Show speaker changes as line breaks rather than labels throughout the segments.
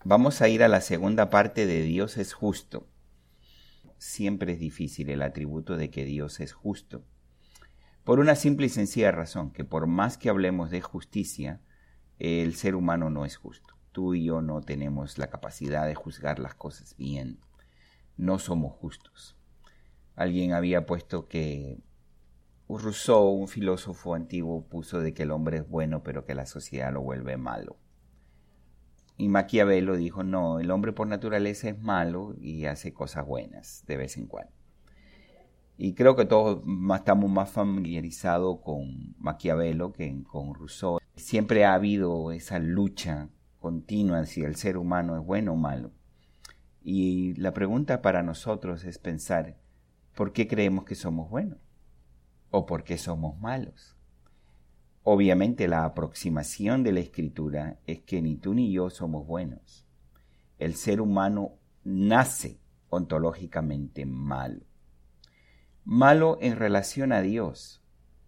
Vamos a ir a la segunda parte de Dios es justo. Siempre es difícil el atributo de que Dios es justo. Por una simple y sencilla razón, que por más que hablemos de justicia, el ser humano no es justo. Tú y yo no tenemos la capacidad de juzgar las cosas bien. No somos justos. Alguien había puesto que Rousseau, un filósofo antiguo, puso de que el hombre es bueno, pero que la sociedad lo vuelve malo. Y Maquiavelo dijo, no, el hombre por naturaleza es malo y hace cosas buenas de vez en cuando. Y creo que todos estamos más familiarizados con Maquiavelo que con Rousseau. Siempre ha habido esa lucha continua si el ser humano es bueno o malo. Y la pregunta para nosotros es pensar, ¿por qué creemos que somos buenos? ¿O por qué somos malos? Obviamente la aproximación de la Escritura es que ni tú ni yo somos buenos. El ser humano nace ontológicamente malo. Malo en relación a Dios.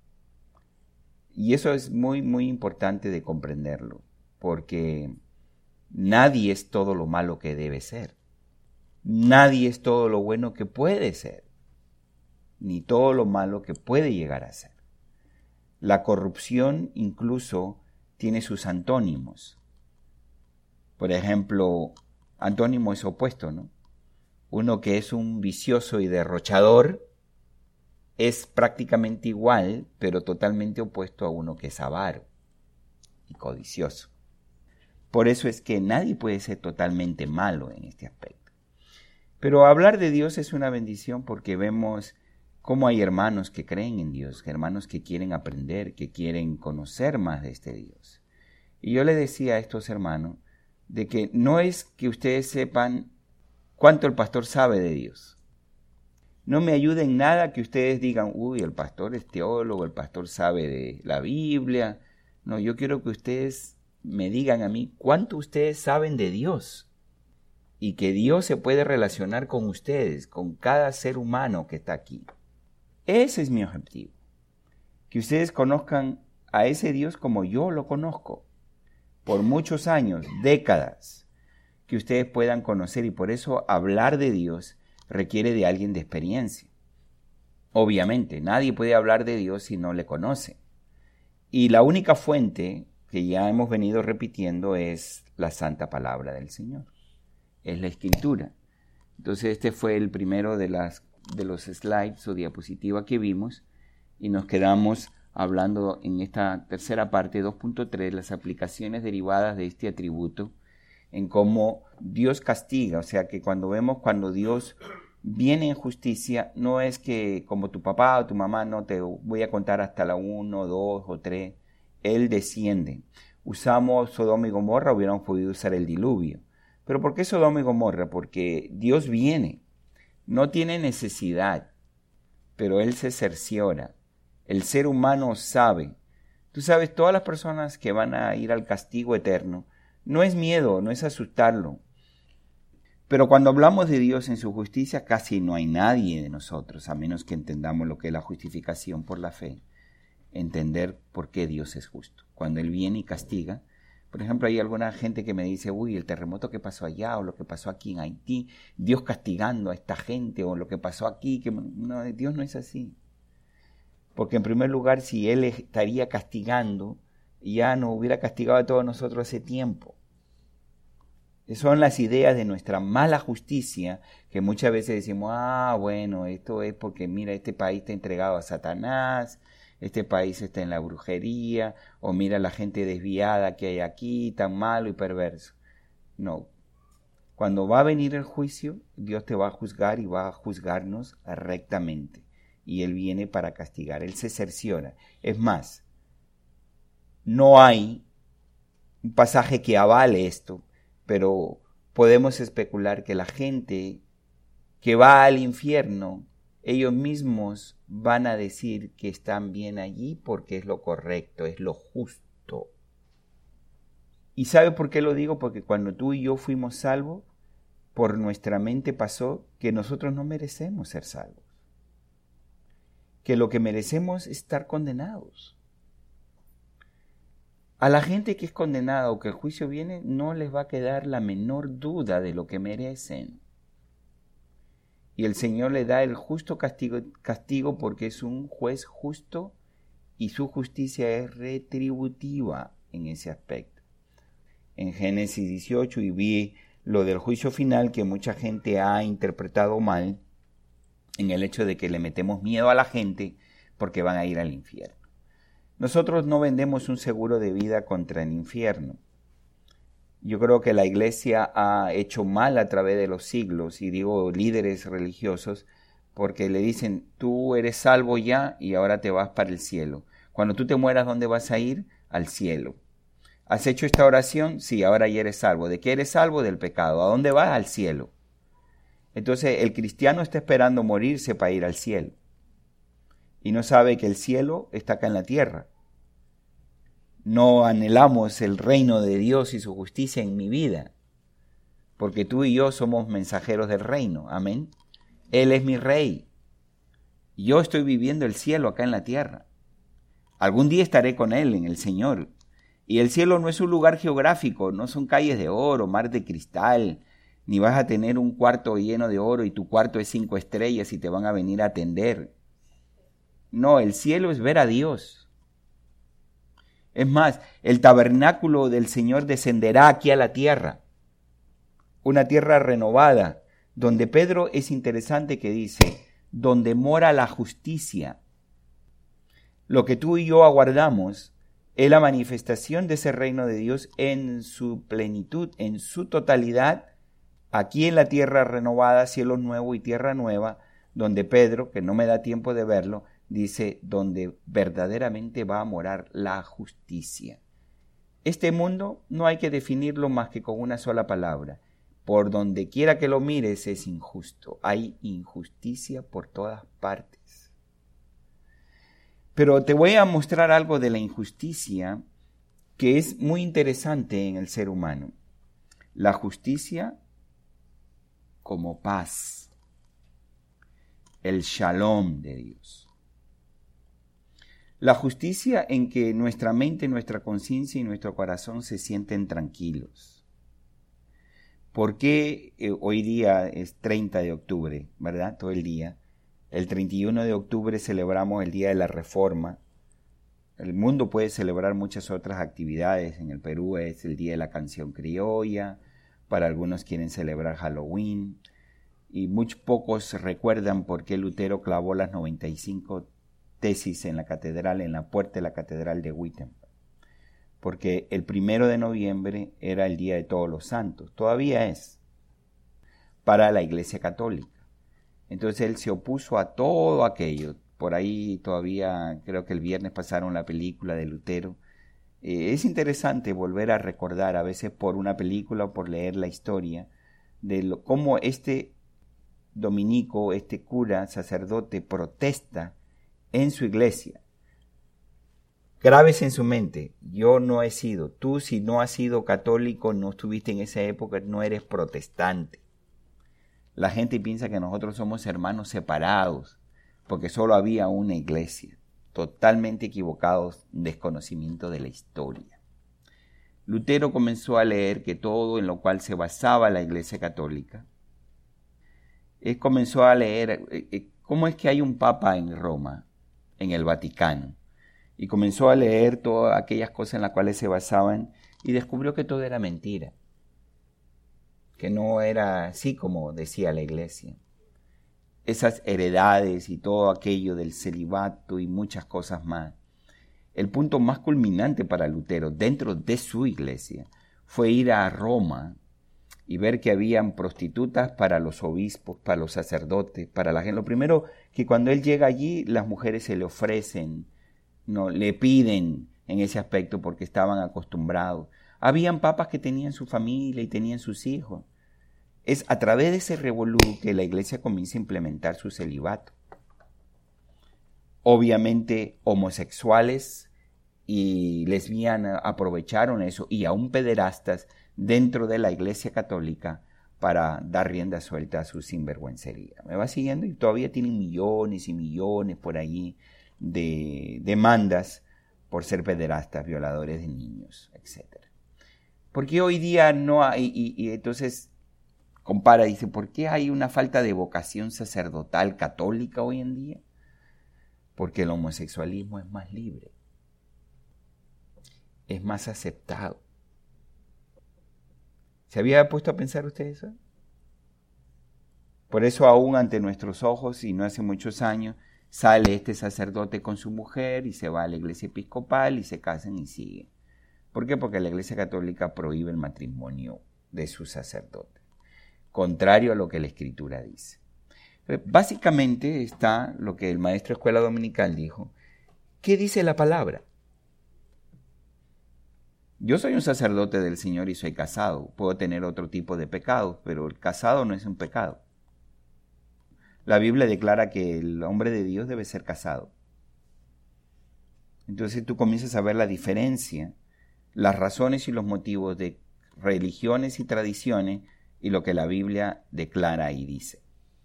Y eso es muy, muy importante de comprenderlo, porque nadie es todo lo malo que debe ser. Nadie es todo lo bueno que puede ser, ni todo lo malo que puede llegar a ser. La corrupción incluso tiene sus antónimos. Por ejemplo, antónimo es opuesto, ¿no? Uno que es un vicioso y derrochador es prácticamente igual, pero totalmente opuesto a uno que es avaro y codicioso. Por eso es que nadie puede ser totalmente malo en este aspecto. Pero hablar de Dios es una bendición porque vemos cómo hay hermanos que creen en Dios, hermanos que quieren aprender, que quieren conocer más de este Dios. Y yo le decía a estos hermanos de que no es que ustedes sepan cuánto el pastor sabe de Dios. No me ayuda en nada que ustedes digan, uy, el pastor es teólogo, el pastor sabe de la Biblia. No, yo quiero que ustedes me digan a mí cuánto ustedes saben de Dios y que Dios se puede relacionar con ustedes, con cada ser humano que está aquí. Ese es mi objetivo, que ustedes conozcan a ese Dios como yo lo conozco, por muchos años, décadas, que ustedes puedan conocer y por eso hablar de Dios requiere de alguien de experiencia. Obviamente, nadie puede hablar de Dios si no le conoce. Y la única fuente que ya hemos venido repitiendo es la santa palabra del Señor, es la Escritura. Entonces este fue el primero de los slides o diapositivas que vimos y nos quedamos hablando en esta tercera parte 2.3 las aplicaciones derivadas de este atributo en cómo Dios castiga, o sea que cuando Dios viene en justicia, no es que como tu papá o tu mamá no te voy a contar hasta la 1, 2 o 3, Él desciende. Usamos Sodoma y Gomorra, hubiéramos podido usar el diluvio. ¿Pero por qué Sodoma y Gomorra? Porque Dios viene. No tiene necesidad, pero Él se cerciora. El ser humano sabe. Tú sabes, todas las personas que van a ir al castigo eterno, no es miedo, no es asustarlo. Pero cuando hablamos de Dios en su justicia, casi no hay nadie de nosotros, a menos que entendamos lo que es la justificación por la fe, entender por qué Dios es justo. Cuando Él viene y castiga, por ejemplo, hay alguna gente que me dice, uy, el terremoto que pasó allá o lo que pasó aquí en Haití, Dios castigando a esta gente o lo que pasó aquí, que no, Dios no es así. Porque en primer lugar, si Él estaría castigando, ya nos hubiera castigado a todos nosotros hace tiempo. Son las ideas de nuestra mala justicia que muchas veces decimos, bueno, esto es porque mira, este país está entregado a Satanás, este país está en la brujería, o mira la gente desviada que hay aquí, tan malo y perverso. No, cuando va a venir el juicio, Dios te va a juzgar y va a juzgarnos rectamente. Y Él viene para castigar, Él se cerciora. Es más, no hay un pasaje que avale esto, pero podemos especular que la gente que va al infierno, ellos mismos van a decir que están bien allí porque es lo correcto, es lo justo. ¿Y sabe por qué lo digo? Porque cuando tú y yo fuimos salvos, por nuestra mente pasó que nosotros no merecemos ser salvos. Que lo que merecemos es estar condenados. A la gente que es condenada o que el juicio viene, no les va a quedar la menor duda de lo que merecen. Y el Señor le da el justo castigo porque es un juez justo y su justicia es retributiva en ese aspecto. En Génesis 18 y vi lo del juicio final que mucha gente ha interpretado mal en el hecho de que le metemos miedo a la gente porque van a ir al infierno. Nosotros no vendemos un seguro de vida contra el infierno. Yo creo que la iglesia ha hecho mal a través de los siglos, y digo líderes religiosos, porque le dicen, tú eres salvo ya y ahora te vas para el cielo. Cuando tú te mueras, ¿dónde vas a ir? Al cielo. ¿Has hecho esta oración? Sí, ahora ya eres salvo. ¿De qué eres salvo? Del pecado. ¿A dónde vas? Al cielo. Entonces el cristiano está esperando morirse para ir al cielo. Y no sabe que el cielo está acá en la tierra. No anhelamos el reino de Dios y su justicia en mi vida, porque tú y yo somos mensajeros del reino, amén. Él es mi rey. Yo estoy viviendo el cielo acá en la tierra. Algún día estaré con Él en el Señor. Y el cielo no es un lugar geográfico, no son calles de oro, mar de cristal, ni vas a tener un cuarto lleno de oro y tu cuarto es 5 estrellas y te van a venir a atender. No, el cielo es ver a Dios. Es más, el tabernáculo del Señor descenderá aquí a la tierra, una tierra renovada, donde Pedro es interesante que dice, donde mora la justicia. Lo que tú y yo aguardamos es la manifestación de ese reino de Dios en su plenitud, en su totalidad, aquí en la tierra renovada, cielo nuevo y tierra nueva, donde Pedro, que no me da tiempo de verlo, dice, donde verdaderamente va a morar la justicia. Este mundo no hay que definirlo más que con una sola palabra. Por donde quiera que lo mires es injusto. Hay injusticia por todas partes. Pero te voy a mostrar algo de la injusticia que es muy interesante en el ser humano. La justicia como paz. El shalom de Dios. La justicia en que nuestra mente, nuestra conciencia y nuestro corazón se sienten tranquilos. ¿Por qué hoy día es 30 de octubre, verdad? Todo el día. El 31 de octubre celebramos el Día de la Reforma. El mundo puede celebrar muchas otras actividades. En el Perú es el Día de la Canción Criolla. Para algunos quieren celebrar Halloween. Y muy pocos recuerdan por qué Lutero clavó las 95 tesis en la catedral, en la puerta de la catedral de Wittenberg. Porque el 1 de noviembre era el Día de Todos los Santos. Todavía es. Para la Iglesia Católica. Entonces él se opuso a todo aquello. Por ahí todavía, creo que el viernes pasaron la película de Lutero. Es interesante volver a recordar, a veces por una película o por leer la historia, de cómo este dominico, este cura, sacerdote, protesta en su iglesia. Grábese en su mente, yo no he sido, tú si no has sido católico, no estuviste en esa época, no eres protestante. La gente piensa que nosotros somos hermanos separados, porque solo había una iglesia. Totalmente equivocados, desconocimiento de la historia. Lutero comenzó a leer que todo en lo cual se basaba la Iglesia Católica, comenzó a leer cómo es que hay un papa en Roma, en el Vaticano, y comenzó a leer todas aquellas cosas en las cuales se basaban y descubrió que todo era mentira, que no era así como decía la Iglesia. Esas heredades y todo aquello del celibato y muchas cosas más. El punto más culminante para Lutero dentro de su iglesia fue ir a Roma y ver que habían prostitutas para los obispos, para los sacerdotes, para la gente. Lo primero que cuando él llega allí, las mujeres se le ofrecen, no, le piden en ese aspecto porque estaban acostumbrados. Habían papas que tenían su familia y tenían sus hijos. Es a través de ese revolú que la iglesia comienza a implementar su celibato. Obviamente homosexuales y lesbianas aprovecharon eso y aún pederastas dentro de la iglesia católica para dar rienda suelta a su sinvergüencería. ¿Me va siguiendo? Y todavía tienen millones y millones por allí de demandas por ser pederastas, violadores de niños, etc. Porque hoy día no hay, y entonces compara, dice, ¿por qué hay una falta de vocación sacerdotal católica hoy en día? Porque el homosexualismo es más libre, es más aceptado. ¿Se había puesto a pensar usted eso? Por eso aún ante nuestros ojos, y no hace muchos años, sale este sacerdote con su mujer y se va a la iglesia episcopal y se casan y siguen. ¿Por qué? Porque la iglesia católica prohíbe el matrimonio de sus sacerdotes, contrario a lo que la Escritura dice. Básicamente está lo que el maestro de escuela dominical dijo. ¿Qué dice la palabra? Yo soy un sacerdote del Señor y soy casado. Puedo tener otro tipo de pecados, pero el casado no es un pecado. La Biblia declara que el hombre de Dios debe ser casado. Entonces tú comienzas a ver la diferencia, las razones y los motivos de religiones y tradiciones y lo que la Biblia declara y dice.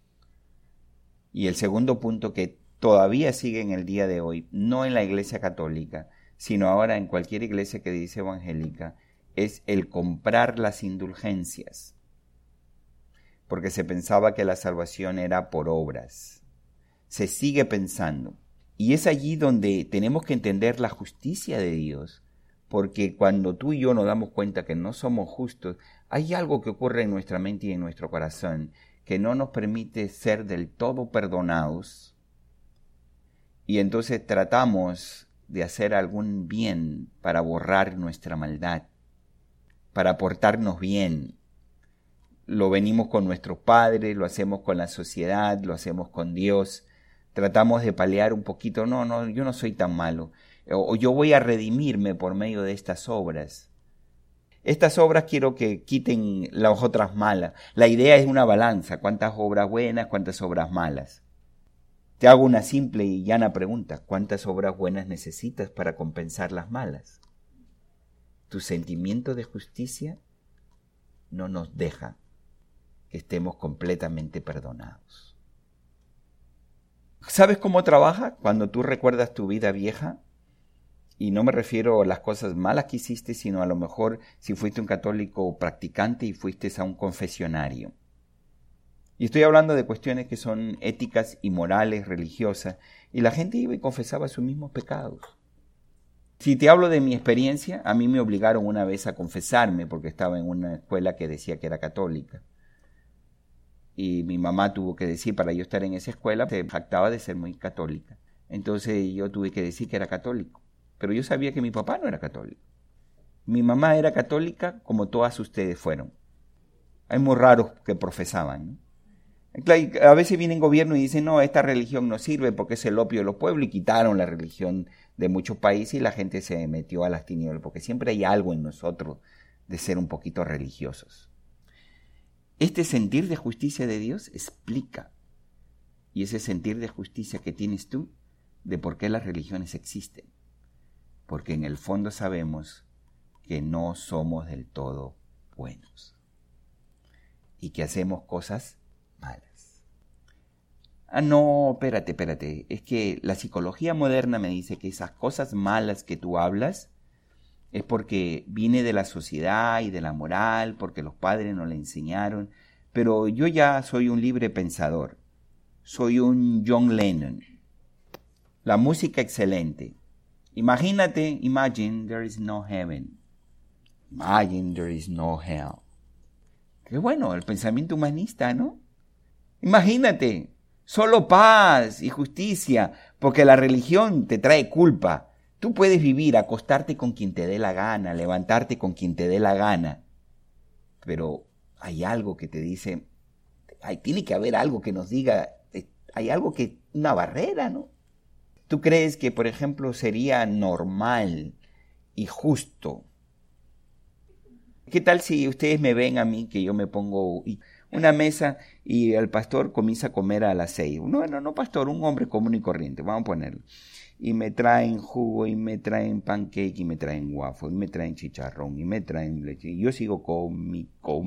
Y el segundo punto que todavía sigue en el día de hoy, no en la iglesia católica, sino ahora en cualquier iglesia que dice evangélica, es el comprar las indulgencias. Porque se pensaba que la salvación era por obras. Se sigue pensando. Y es allí donde tenemos que entender la justicia de Dios. Porque cuando tú y yo nos damos cuenta que no somos justos, hay algo que ocurre en nuestra mente y en nuestro corazón que no nos permite ser del todo perdonados. Y entonces tratamos de hacer algún bien para borrar nuestra maldad, para portarnos bien. Lo venimos con nuestros padres, lo hacemos con la sociedad, lo hacemos con Dios. Tratamos de paliar un poquito, no, yo no soy tan malo. O yo voy a redimirme por medio de estas obras. Estas obras quiero que quiten las otras malas. La idea es una balanza, cuántas obras buenas, cuántas obras malas. Te hago una simple y llana pregunta, ¿cuántas obras buenas necesitas para compensar las malas? Tu sentimiento de justicia no nos deja que estemos completamente perdonados. ¿Sabes cómo trabaja cuando tú recuerdas tu vida vieja? Y no me refiero a las cosas malas que hiciste, sino a lo mejor si fuiste un católico practicante y fuiste a un confesionario. Y estoy hablando de cuestiones que son éticas y morales, religiosas, y la gente iba y confesaba sus mismos pecados. Si te hablo de mi experiencia, a mí me obligaron una vez a confesarme porque estaba en una escuela que decía que era católica. Y mi mamá tuvo que decir, para yo estar en esa escuela, se jactaba de ser muy católica. Entonces yo tuve que decir que era católico. Pero yo sabía que mi papá no era católico. Mi mamá era católica como todas ustedes fueron. Hay muy raros que profesaban, ¿no? A veces viene el gobierno y dicen, no, esta religión no sirve porque es el opio de los pueblos, y quitaron la religión de muchos países y la gente se metió a las tinieblas, porque siempre hay algo en nosotros de ser un poquito religiosos. Este sentir de justicia de Dios explica, y ese sentir de justicia que tienes tú, de por qué las religiones existen. Porque en el fondo sabemos que no somos del todo buenos y que hacemos cosas malas. No, espérate. Es que la psicología moderna me dice que esas cosas malas que tú hablas es porque viene de la sociedad y de la moral, porque los padres nos la enseñaron. Pero yo ya soy un libre pensador. Soy un John Lennon. La música excelente. Imagine there is no heaven. Imagine there is no hell. Qué bueno, el pensamiento humanista, ¿no? Imagínate, solo paz y justicia, porque la religión te trae culpa. Tú puedes vivir, acostarte con quien te dé la gana, levantarte con quien te dé la gana, pero hay algo que te dice, tiene que haber algo que nos diga, hay algo que, una barrera, ¿no? ¿Tú crees que, por ejemplo, sería normal y justo? ¿Qué tal si ustedes me ven a mí que yo me pongo una mesa y el pastor comienza a comer a las 6? No, pastor, un hombre común y corriente, vamos a ponerlo. Y me traen jugo, y me traen pancake, y me traen waffle, y me traen chicharrón, y me traen leche. Y yo sigo come.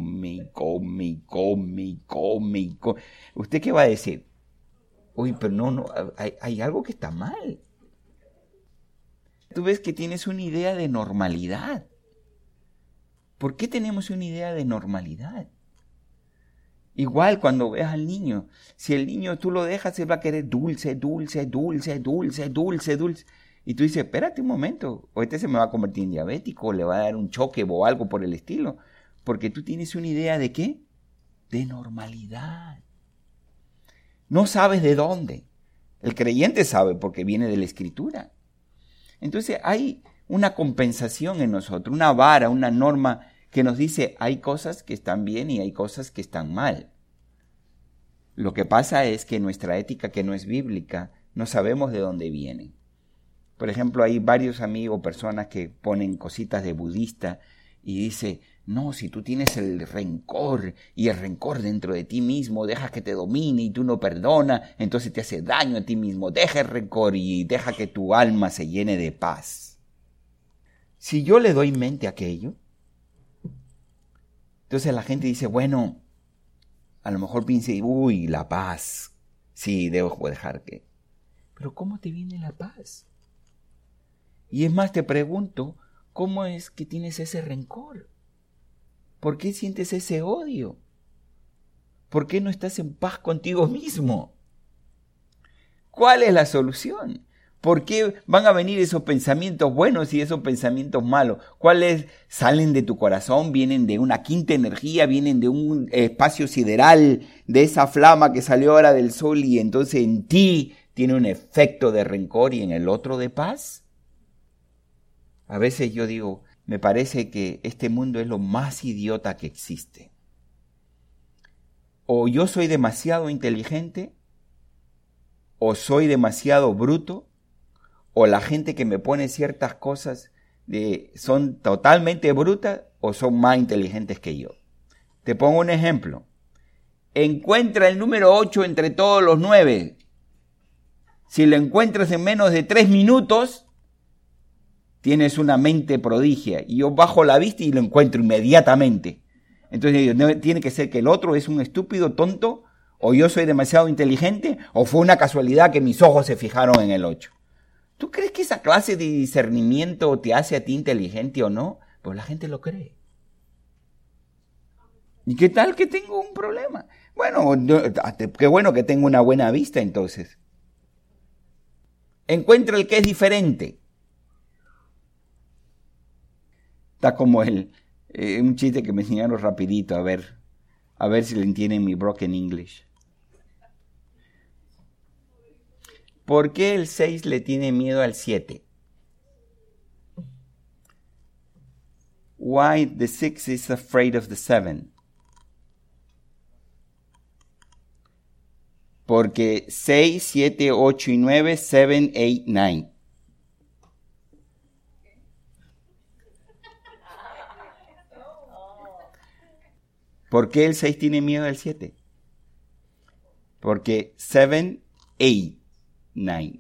¿Usted qué va a decir? Uy, pero no, hay algo que está mal. tú ves que tienes una idea de normalidad. ¿Por qué tenemos una idea de normalidad? Igual cuando ves al niño, si el niño tú lo dejas, él va a querer dulce, dulce, dulce, dulce, dulce, dulce. Y tú dices, espérate un momento, o este se me va a convertir en diabético, o le va a dar un choque o algo por el estilo. Porque tú tienes una idea de ¿qué? De normalidad. No sabes de dónde. El creyente sabe porque viene de la Escritura. Entonces hay una compensación en nosotros, una vara, una norma que nos dice hay cosas que están bien y hay cosas que están mal. Lo que pasa es que nuestra ética, que no es bíblica, no sabemos de dónde viene. Por ejemplo, hay varios amigos, personas que ponen cositas de budista y dice, no, si tú tienes el rencor y el rencor dentro de ti mismo, deja que te domine y tú no perdonas, entonces te hace daño a ti mismo. Deja el rencor y deja que tu alma se llene de paz. Si yo le doy mente a aquello, entonces la gente dice, bueno, a lo mejor piense, uy, la paz. Sí, debo dejar que. Pero ¿cómo te viene la paz? Y es más, te pregunto, ¿cómo es que tienes ese rencor? ¿Por qué sientes ese odio? ¿Por qué no estás en paz contigo mismo? ¿Cuál es la solución? ¿Por qué van a venir esos pensamientos buenos y esos pensamientos malos? ¿Cuáles salen de tu corazón? ¿Vienen de una quinta energía? ¿Vienen de un espacio sideral? ¿De esa flama que salió ahora del sol y entonces en ti tiene un efecto de rencor y en el otro de paz? A veces yo digo, me parece que este mundo es lo más idiota que existe. O yo soy demasiado inteligente, o soy demasiado bruto, o la gente que me pone ciertas cosas son totalmente brutas o son más inteligentes que yo. Te pongo un ejemplo. Encuentra el número 8 entre todos los 9. Si lo encuentras en menos de 3 minutos, tienes una mente prodigia. Y yo bajo la vista y lo encuentro inmediatamente. Entonces tiene que ser que el otro es un estúpido, tonto, o yo soy demasiado inteligente, o fue una casualidad que mis ojos se fijaron en el 8. ¿Tú crees que esa clase de discernimiento te hace a ti inteligente o no? Pues la gente lo cree. ¿Y qué tal que tengo un problema? Bueno, qué bueno que tengo una buena vista entonces. Encuentra el que es diferente. Está como un chiste que me enseñaron rapidito, a ver si le entienden mi broken English. ¿Por qué el 6 le tiene miedo al 7? Why the 6 is afraid of the 7? Porque 6, 7, 8 y 9, 7, 8, 9. ¿Por qué el 6 tiene miedo al 7? Porque 7, 8, 9.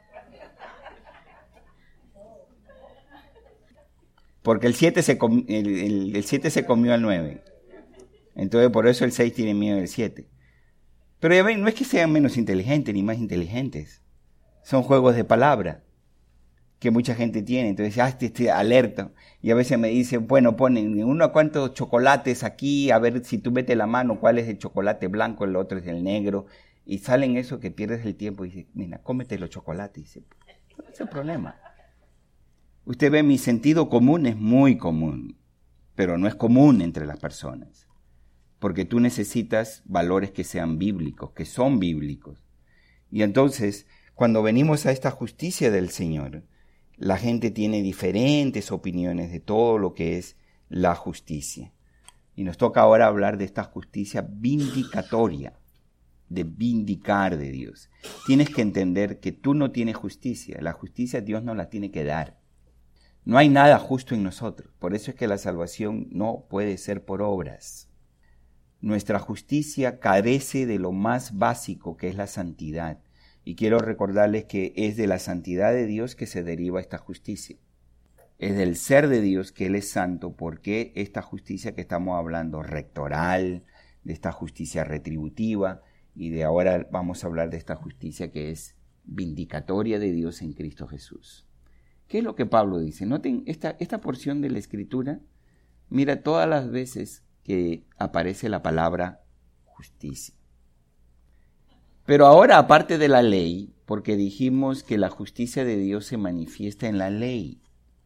Porque el 7 se comió al 9. Entonces por eso el 6 tiene miedo del 7. Pero ya ven, no es que sean menos inteligentes ni más inteligentes. Son juegos de palabra que mucha gente tiene. Entonces, estoy alerta. Y a veces me dicen, bueno, ponen unos cuantos chocolates aquí, a ver si tú metes la mano cuál es el chocolate blanco, el otro es el negro. Y salen eso que pierdes el tiempo y dices, mira, cómete los chocolates. Y dice, ¿cuál es el problema? Usted ve, mi sentido común es muy común, pero no es común entre las personas. Porque tú necesitas valores que sean bíblicos, que son bíblicos. Y entonces, cuando venimos a esta justicia del Señor, la gente tiene diferentes opiniones de todo lo que es la justicia. Y nos toca ahora hablar de esta justicia vindicatoria, de vindicar de Dios. Tienes que entender que tú no tienes justicia. La justicia Dios nos la tiene que dar. No hay nada justo en nosotros. Por eso es que la salvación no puede ser por obras. Nuestra justicia carece de lo más básico, que es la santidad. Y quiero recordarles que es de la santidad de Dios que se deriva esta justicia. Es del ser de Dios que Él es santo, porque esta justicia que estamos hablando, rectoral, de esta justicia retributiva, y de ahora vamos a hablar de esta justicia que es vindicatoria de Dios en Cristo Jesús. ¿Qué es lo que Pablo dice? Noten esta porción de la Escritura. Mira todas las veces que aparece la palabra justicia. Pero ahora, aparte de la ley, porque dijimos que la justicia de Dios se manifiesta en la ley.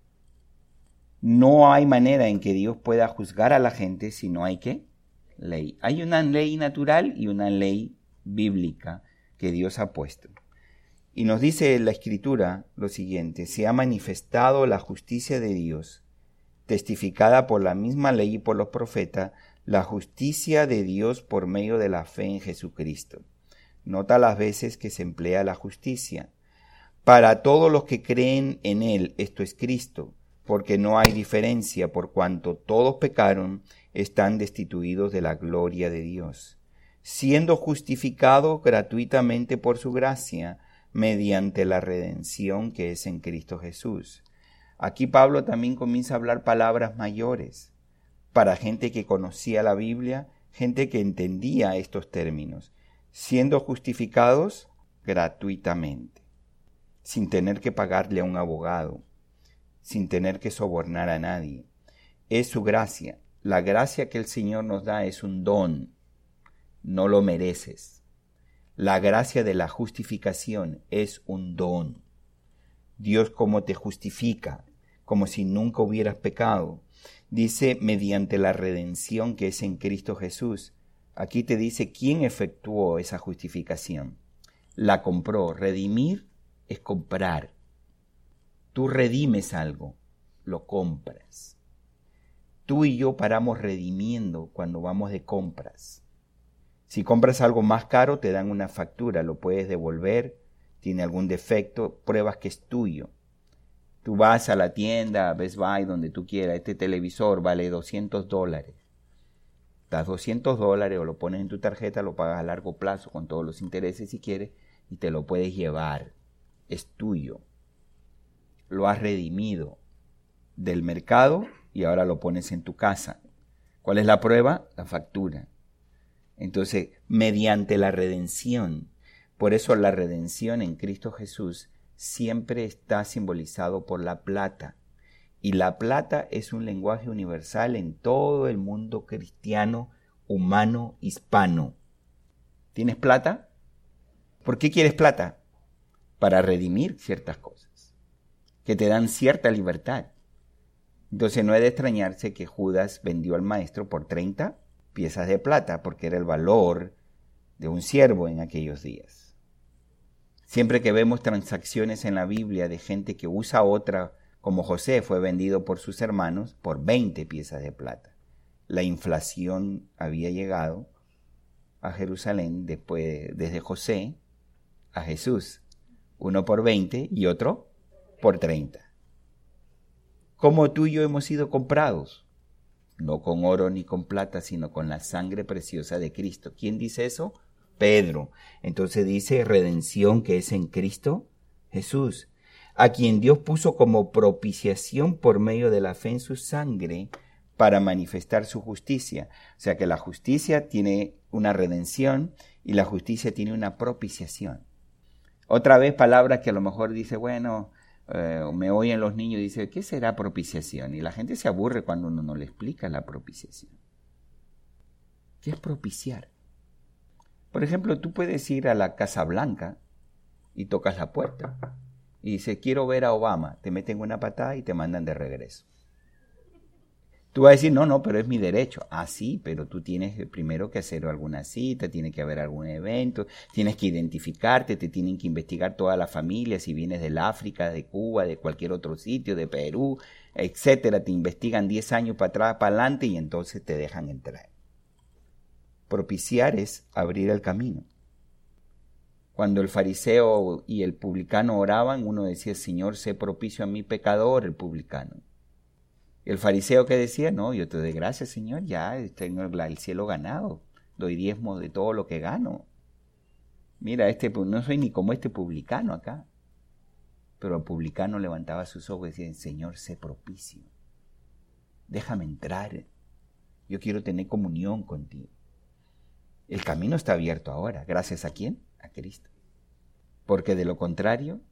No hay manera en que Dios pueda juzgar a la gente si no hay ¿qué? Ley. Hay una ley natural y una ley bíblica que Dios ha puesto. Y nos dice la Escritura lo siguiente: se ha manifestado la justicia de Dios, testificada por la misma ley y por los profetas, la justicia de Dios por medio de la fe en Jesucristo. Nota las veces que se emplea la justicia. Para todos los que creen en Él, esto es Cristo, porque no hay diferencia, por cuanto todos pecaron, están destituidos de la gloria de Dios, siendo justificados gratuitamente por su gracia, mediante la redención que es en Cristo Jesús. Aquí Pablo también comienza a hablar palabras mayores, para gente que conocía la Biblia, gente que entendía estos términos, siendo justificados gratuitamente, sin tener que pagarle a un abogado, sin tener que sobornar a nadie. Es su gracia. La gracia que el Señor nos da es un don, no lo mereces. La gracia de la justificación es un don. Dios como te justifica, como si nunca hubieras pecado. Dice, mediante la redención que es en Cristo Jesús. Aquí te dice quién efectuó esa justificación. La compró. Redimir es comprar. Tú redimes algo, lo compras. Tú y yo paramos redimiendo cuando vamos de compras. Si compras algo más caro, te dan una factura, lo puedes devolver, tiene algún defecto, pruebas que es tuyo. Tú vas a la tienda, a Best Buy, donde tú quieras, este televisor vale $200. Das $200 o lo pones en tu tarjeta, lo pagas a largo plazo con todos los intereses si quieres y te lo puedes llevar. Es tuyo. Lo has redimido del mercado y ahora lo pones en tu casa. ¿Cuál es la prueba? La factura. Entonces, mediante la redención, por eso la redención en Cristo Jesús siempre está simbolizado por la plata. Y la plata es un lenguaje universal en todo el mundo cristiano, humano, hispano. ¿Tienes plata? ¿Por qué quieres plata? Para redimir ciertas cosas, que te dan cierta libertad. Entonces no es de extrañarse que Judas vendió al maestro por 30 piezas de plata, porque era el valor de un siervo en aquellos días. Siempre que vemos transacciones en la Biblia de gente que usa otra, como José fue vendido por sus hermanos por 20 piezas de plata. La inflación había llegado a Jerusalén desde José a Jesús. Uno por 20 y otro por 30. Como tú y yo hemos sido comprados, no con oro ni con plata, sino con la sangre preciosa de Cristo. ¿Quién dice eso? Pedro. Entonces dice redención que es en Cristo Jesús, a quien Dios puso como propiciación por medio de la fe en su sangre para manifestar su justicia. O sea que la justicia tiene una redención y la justicia tiene una propiciación. Otra vez palabras que a lo mejor dice, bueno, me oyen los niños y dice, ¿qué será propiciación? Y la gente se aburre cuando uno no le explica la propiciación. ¿Qué es propiciar? Por ejemplo, tú puedes ir a la Casa Blanca y tocas la puerta y dices, quiero ver a Obama. Te meten una patada y te mandan de regreso. Tú vas a decir, no, pero es mi derecho. Ah, sí, pero tú tienes primero que hacer alguna cita, tiene que haber algún evento, tienes que identificarte, te tienen que investigar toda la familia, si vienes del África, de Cuba, de cualquier otro sitio, de Perú, etcétera. Te investigan 10 años para atrás, para adelante y entonces te dejan entrar. Propiciar es abrir el camino. Cuando el fariseo y el publicano oraban, uno decía, Señor, sé propicio a mi pecador, el publicano. El fariseo que decía, no, yo te doy gracias, Señor, ya tengo el cielo ganado, doy diezmo de todo lo que gano. Mira, no soy ni como este publicano acá. Pero el publicano levantaba sus ojos y decía, Señor, sé propicio. Déjame entrar. Yo quiero tener comunión contigo. El camino está abierto ahora. ¿Gracias a quién? A Cristo. Porque de lo contrario,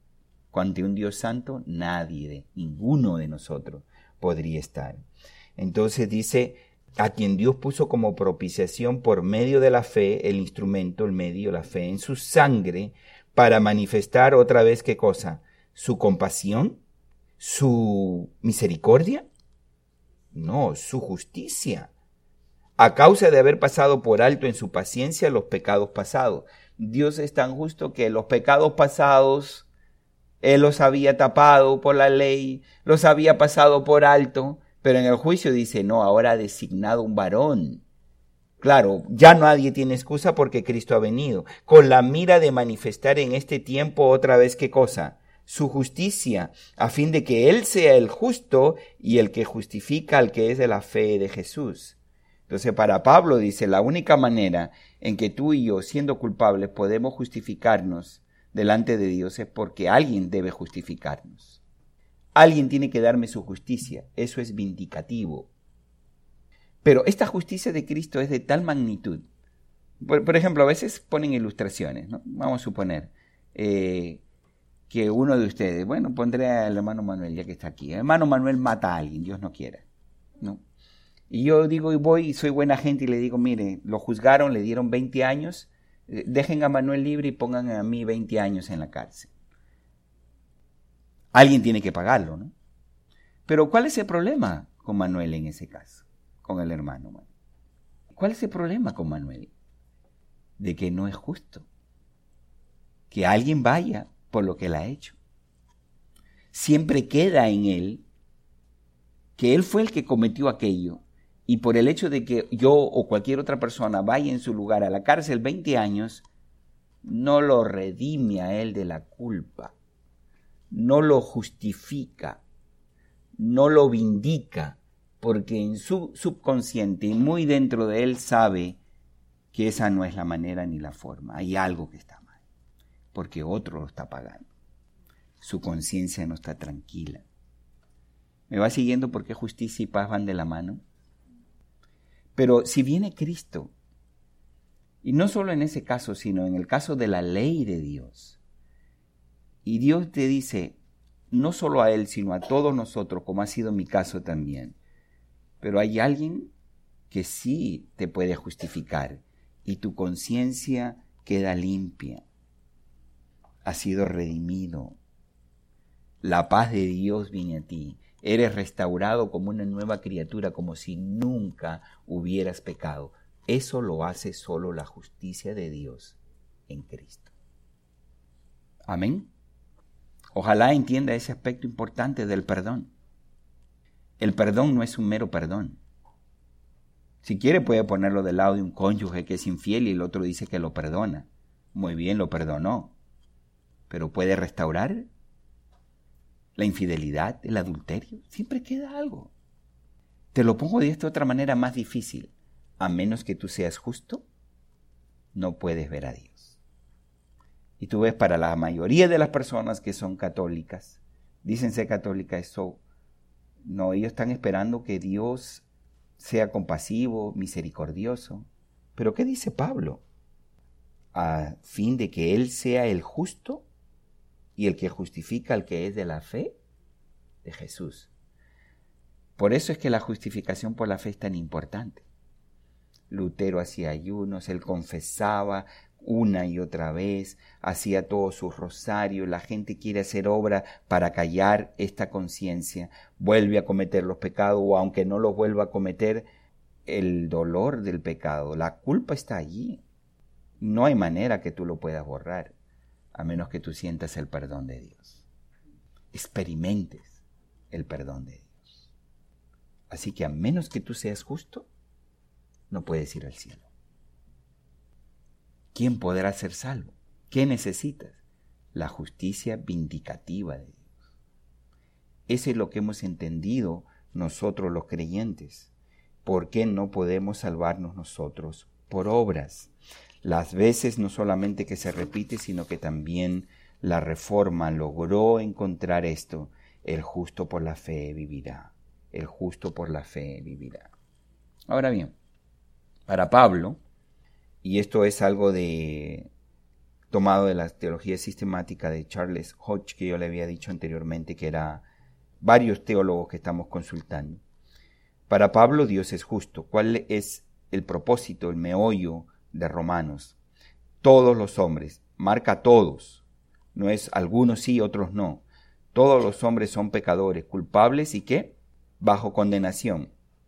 Ante un Dios santo, ninguno de nosotros podría estar. Entonces dice, a quien Dios puso como propiciación por medio de la fe, el instrumento, el medio, la fe en su sangre, para manifestar otra vez, ¿qué cosa? ¿Su compasión? ¿Su misericordia? No, su justicia. A causa de haber pasado por alto en su paciencia los pecados pasados. Dios es tan justo que los pecados pasados Él los había tapado por la ley, los había pasado por alto, pero en el juicio dice, no, ahora ha designado un varón. Claro, ya nadie tiene excusa porque Cristo ha venido, con la mira de manifestar en este tiempo otra vez, ¿qué cosa? Su justicia, a fin de que Él sea el justo y el que justifica al que es de la fe de Jesús. Entonces, para Pablo dice, la única manera en que tú y yo, siendo culpables, podemos justificarnos delante de Dios es porque alguien debe justificarnos. Alguien tiene que darme su justicia. Eso es vindicativo. Pero esta justicia de Cristo es de tal magnitud. Por ejemplo, a veces ponen ilustraciones, ¿no? Vamos a suponer que uno de ustedes, bueno, pondré al hermano Manuel ya que está aquí. El hermano Manuel mata a alguien, Dios no quiera, ¿no? Y yo digo, y voy, y soy buena gente y le digo, mire, lo juzgaron, le dieron 20 años, dejen a Manuel libre y pongan a mí 20 años en la cárcel. Alguien tiene que pagarlo, ¿no? Pero ¿cuál es el problema con Manuel en ese caso? Con el hermano Manuel. ¿Cuál es el problema con Manuel? De que no es justo. Que alguien vaya por lo que él ha hecho. Siempre queda en él que él fue el que cometió aquello. Y por el hecho de que yo o cualquier otra persona vaya en su lugar a la cárcel 20 años, no lo redime a él de la culpa, no lo justifica, no lo vindica, porque en su subconsciente y muy dentro de él sabe que esa no es la manera ni la forma. Hay algo que está mal, porque otro lo está pagando. Su conciencia no está tranquila. ¿Me va siguiendo por qué justicia y paz van de la mano? Pero si viene Cristo, y no solo en ese caso, sino en el caso de la ley de Dios, y Dios te dice, no solo a Él, sino a todos nosotros, como ha sido mi caso también, pero hay alguien que sí te puede justificar, y tu conciencia queda limpia, has sido redimido, la paz de Dios viene a ti. Eres restaurado como una nueva criatura, como si nunca hubieras pecado. Eso lo hace solo la justicia de Dios en Cristo. Amén. Ojalá entienda ese aspecto importante del perdón. El perdón no es un mero perdón. Si quiere puede ponerlo del lado de un cónyuge que es infiel y el otro dice que lo perdona. Muy bien, lo perdonó. Pero ¿puede restaurar? La infidelidad, el adulterio, siempre queda algo. Te lo pongo de esta otra manera más difícil. A menos que tú seas justo, no puedes ver a Dios. Y tú ves para la mayoría de las personas que son católicas, dicen ser católicas, eso, no, ellos están esperando que Dios sea compasivo, misericordioso. Pero ¿qué dice Pablo? A fin de que Él sea el justo y el que justifica al que es de la fe de Jesús. Por eso es que la justificación por la fe es tan importante. Lutero hacía ayunos, él confesaba una y otra vez, hacía todos sus rosarios, la gente quiere hacer obra para callar esta conciencia, vuelve a cometer los pecados o aunque no los vuelva a cometer, el dolor del pecado, la culpa está allí. No hay manera que tú lo puedas borrar, a menos que tú sientas el perdón de Dios. Experimentes el perdón de Dios. Así que a menos que tú seas justo, no puedes ir al cielo. ¿Quién podrá ser salvo? ¿Qué necesitas? La justicia vindicativa de Dios. Eso es lo que hemos entendido nosotros los creyentes. ¿Por qué no podemos salvarnos nosotros por obras? Las veces no solamente que se repite, sino que también la Reforma logró encontrar esto. El justo por la fe vivirá. El justo por la fe vivirá. Ahora bien, para Pablo, y esto es algo de tomado de la teología sistemática de Charles Hodge, que yo le había dicho anteriormente, que era varios teólogos que estamos consultando. Para Pablo, Dios es justo. ¿Cuál es el propósito, el meollo de Romanos? Todos los hombres, marca todos, no es algunos sí, otros no. Todos los hombres son pecadores, culpables y ¿qué? Bajo condenación.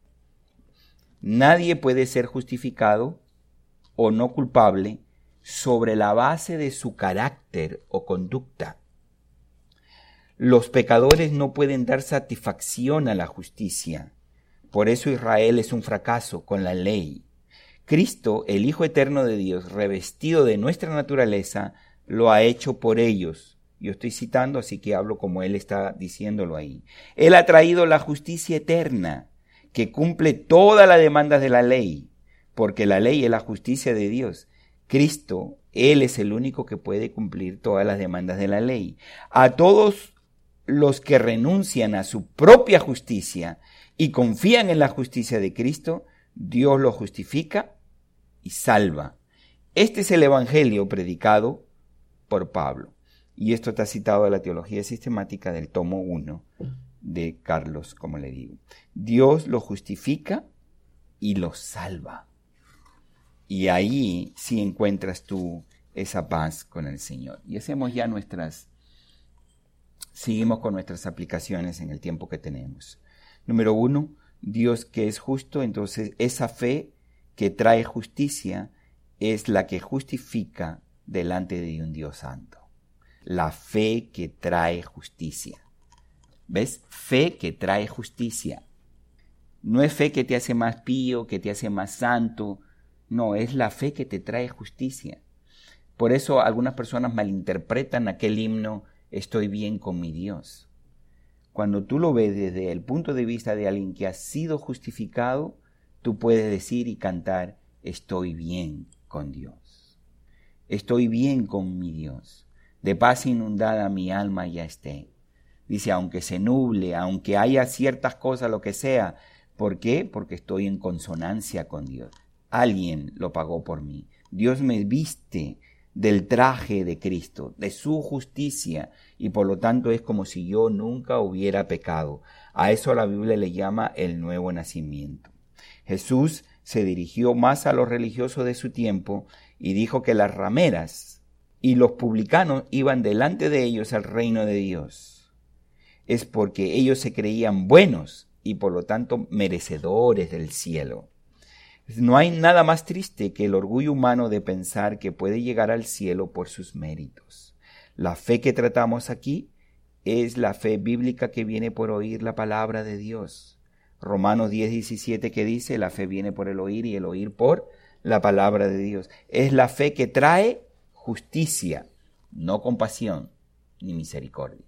Nadie puede ser justificado o no culpable sobre la base de su carácter o conducta. Los pecadores no pueden dar satisfacción a la justicia. Por eso Israel es un fracaso con la ley. Cristo, el Hijo eterno de Dios, revestido de nuestra naturaleza, lo ha hecho por ellos. Yo estoy citando, así que hablo como Él está diciéndolo ahí. Él ha traído la justicia eterna, que cumple todas las demandas de la ley, porque la ley es la justicia de Dios. Cristo, Él es el único que puede cumplir todas las demandas de la ley. A todos los que renuncian a su propia justicia y confían en la justicia de Cristo, Dios los justifica y salva. Este es el evangelio predicado por Pablo. Y esto está citado en la teología sistemática del tomo 1 de Carlos, como le digo. Dios lo justifica y lo salva. Y ahí sí encuentras tú esa paz con el Señor. Y hacemos ya seguimos con nuestras aplicaciones en el tiempo que tenemos. Número 1, Dios que es justo, entonces esa fe que trae justicia es la que justifica delante de un Dios santo. La fe que trae justicia. ¿Ves? Fe que trae justicia. No es fe que te hace más pío, que te hace más santo. No, es la fe que te trae justicia. Por eso algunas personas malinterpretan aquel himno, estoy bien con mi Dios. Cuando tú lo ves desde el punto de vista de alguien que ha sido justificado, tú puedes decir y cantar, estoy bien con Dios. Estoy bien con mi Dios. De paz inundada mi alma ya esté. Dice, aunque se nuble, aunque haya ciertas cosas, lo que sea. ¿Por qué? Porque estoy en consonancia con Dios. Alguien lo pagó por mí. Dios me viste del traje de Cristo, de su justicia, y por lo tanto es como si yo nunca hubiera pecado. A eso la Biblia le llama el nuevo nacimiento. Jesús se dirigió más a los religiosos de su tiempo y dijo que las rameras y los publicanos iban delante de ellos al reino de Dios. Es porque ellos se creían buenos y por lo tanto merecedores del cielo. No hay nada más triste que el orgullo humano de pensar que puede llegar al cielo por sus méritos. La fe que tratamos aquí es la fe bíblica que viene por oír la palabra de Dios. Romanos 10:17 que dice, la fe viene por el oír y el oír por la palabra de Dios. Es la fe que trae justicia, no compasión ni misericordia.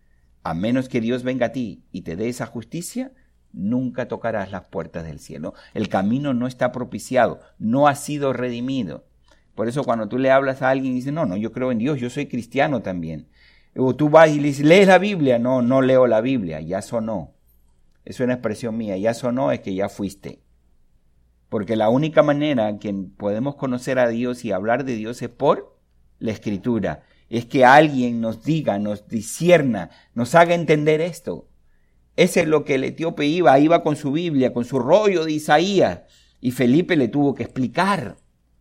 A menos que Dios venga a ti y te dé esa justicia, nunca tocarás las puertas del cielo. El camino no está propiciado, no ha sido redimido. Por eso cuando tú le hablas a alguien y dices, no, yo creo en Dios, yo soy cristiano también. O tú vas y le dices, ¿lees la Biblia? No leo la Biblia, ya sonó. Es una expresión mía, ya sonó es que ya fuiste. Porque la única manera que podemos conocer a Dios y hablar de Dios es por la Escritura. Es que alguien nos diga, nos discierna, nos haga entender esto. Ese es lo que el etíope iba con su Biblia, con su rollo de Isaías, y Felipe le tuvo que explicar.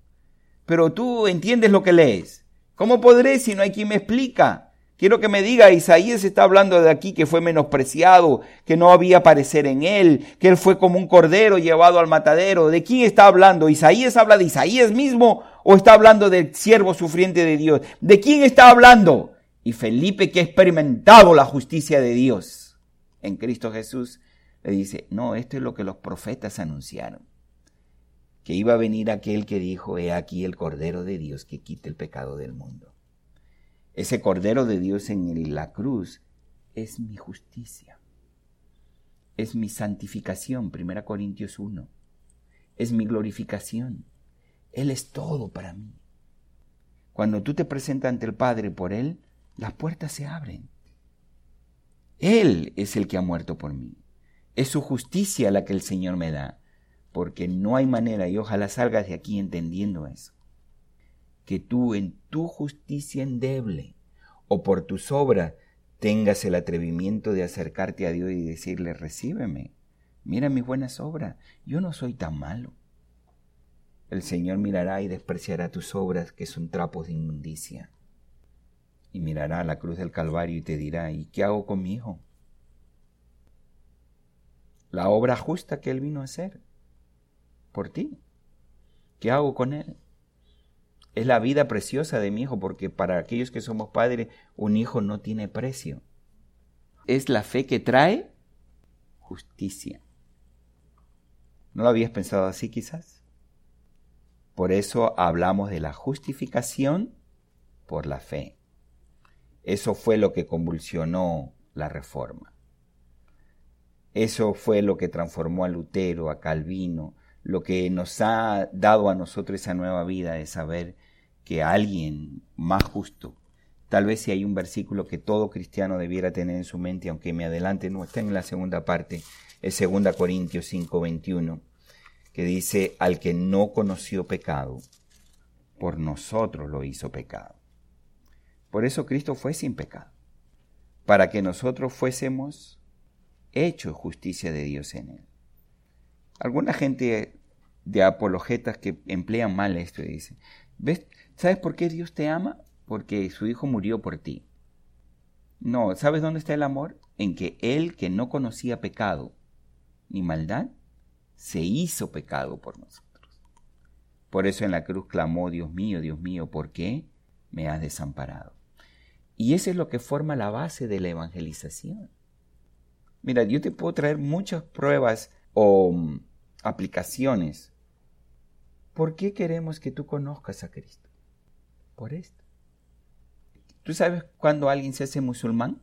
Pero tú entiendes lo que lees. ¿Cómo podré si no hay quien me explica? Quiero que me diga, Isaías está hablando de aquí que fue menospreciado, que no había parecer en él, que él fue como un cordero llevado al matadero. ¿De quién está hablando? ¿Isaías habla de Isaías mismo o está hablando del siervo sufriente de Dios? ¿De quién está hablando? Y Felipe, que ha experimentado la justicia de Dios en Cristo Jesús, le dice, no, esto es lo que los profetas anunciaron, que iba a venir aquel que dijo, he aquí el Cordero de Dios que quita el pecado del mundo. Ese Cordero de Dios en la cruz es mi justicia, es mi santificación, 1 Corintios 1, es mi glorificación. Él es todo para mí. Cuando tú te presentas ante el Padre por Él, las puertas se abren. Él es el que ha muerto por mí. Es su justicia la que el Señor me da, porque no hay manera, y ojalá salgas de aquí entendiendo eso. que tú en tu justicia endeble o por tus obras tengas el atrevimiento de acercarte a Dios y decirle, recíbeme, mira mis buenas obras, yo no soy tan malo. El Señor mirará y despreciará tus obras, que son trapos de inmundicia. Y mirará a la cruz del Calvario y te dirá, ¿y qué hago con mi hijo? La obra justa que Él vino a hacer por ti. ¿Qué hago con Él? Es la vida preciosa de mi hijo, porque para aquellos que somos padres, un hijo no tiene precio. Es la fe que trae justicia. ¿No lo habías pensado así quizás? Por eso hablamos de la justificación por la fe. Eso fue lo que convulsionó la Reforma. Eso fue lo que transformó a Lutero, a Calvino, lo que nos ha dado a nosotros esa nueva vida de saber que alguien más justo, tal vez si hay un versículo que todo cristiano debiera tener en su mente, aunque me adelante, no está en la segunda parte, es 2 Corintios 5:21, que dice, al que no conoció pecado, por nosotros lo hizo pecado. Por eso Cristo fue sin pecado, para que nosotros fuésemos hechos justicia de Dios en Él. Alguna gente de apologetas que emplean mal esto y dicen, ¿ves? ¿Sabes por qué Dios te ama? Porque su Hijo murió por ti. No, ¿sabes dónde está el amor? En que Él, que no conocía pecado ni maldad, se hizo pecado por nosotros. Por eso en la cruz clamó, Dios mío, ¿por qué me has desamparado? Y eso es lo que forma la base de la evangelización. Mira, yo te puedo traer muchas pruebas o aplicaciones. ¿Por qué queremos que tú conozcas a Cristo? Por esto. ¿Tú sabes cuándo alguien se hace musulmán?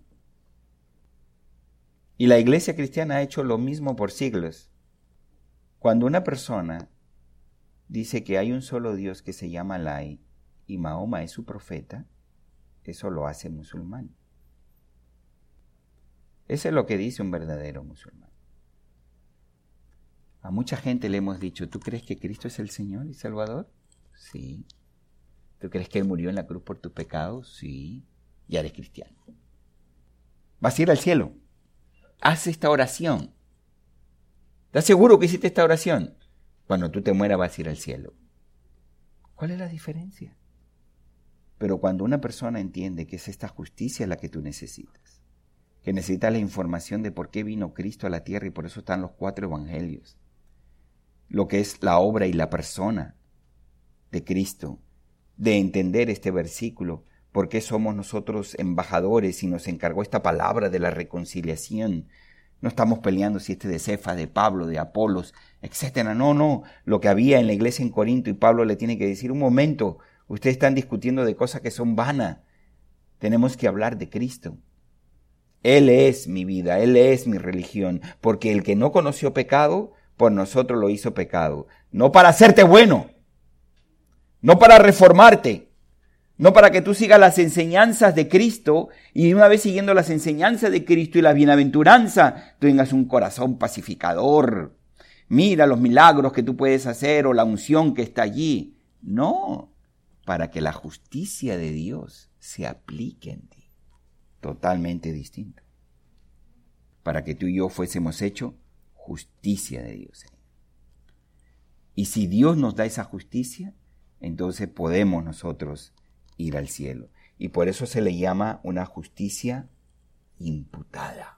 Y la iglesia cristiana ha hecho lo mismo por siglos. Cuando una persona dice que hay un solo Dios que se llama Alá y Mahoma es su profeta, eso lo hace musulmán. Eso es lo que dice un verdadero musulmán. A mucha gente le hemos dicho, ¿tú crees que Cristo es el Señor y Salvador? Sí. ¿Tú crees que Él murió en la cruz por tus pecados? Sí. Ya eres cristiano. Vas a ir al cielo. Haz esta oración. ¿Estás seguro que hiciste esta oración? Cuando tú te mueras vas a ir al cielo. ¿Cuál es la diferencia? Pero cuando una persona entiende que es esta justicia la que tú necesitas, que necesitas la información de por qué vino Cristo a la tierra y por eso están los 4 evangelios, lo que es la obra y la persona de Cristo, de entender este versículo, por qué somos nosotros embajadores y nos encargó esta palabra de la reconciliación. No estamos peleando si este de Cefas, de Pablo, de Apolos, etcétera. No, lo que había en la iglesia en Corinto y Pablo le tiene que decir, un momento, ustedes están discutiendo de cosas que son vanas. Tenemos que hablar de Cristo. Él es mi vida, Él es mi religión, porque el que no conoció pecado, por nosotros lo hizo pecado. No para hacerte bueno, no para reformarte, no para que tú sigas las enseñanzas de Cristo y una vez siguiendo las enseñanzas de Cristo y la bienaventuranza, tengas un corazón pacificador. Mira los milagros que tú puedes hacer o la unción que está allí. No, para que la justicia de Dios se aplique en ti. Totalmente distinto. Para que tú y yo fuésemos hechos justicia de Dios. Y si Dios nos da esa justicia, entonces podemos nosotros ir al cielo. Y por eso se le llama una justicia imputada.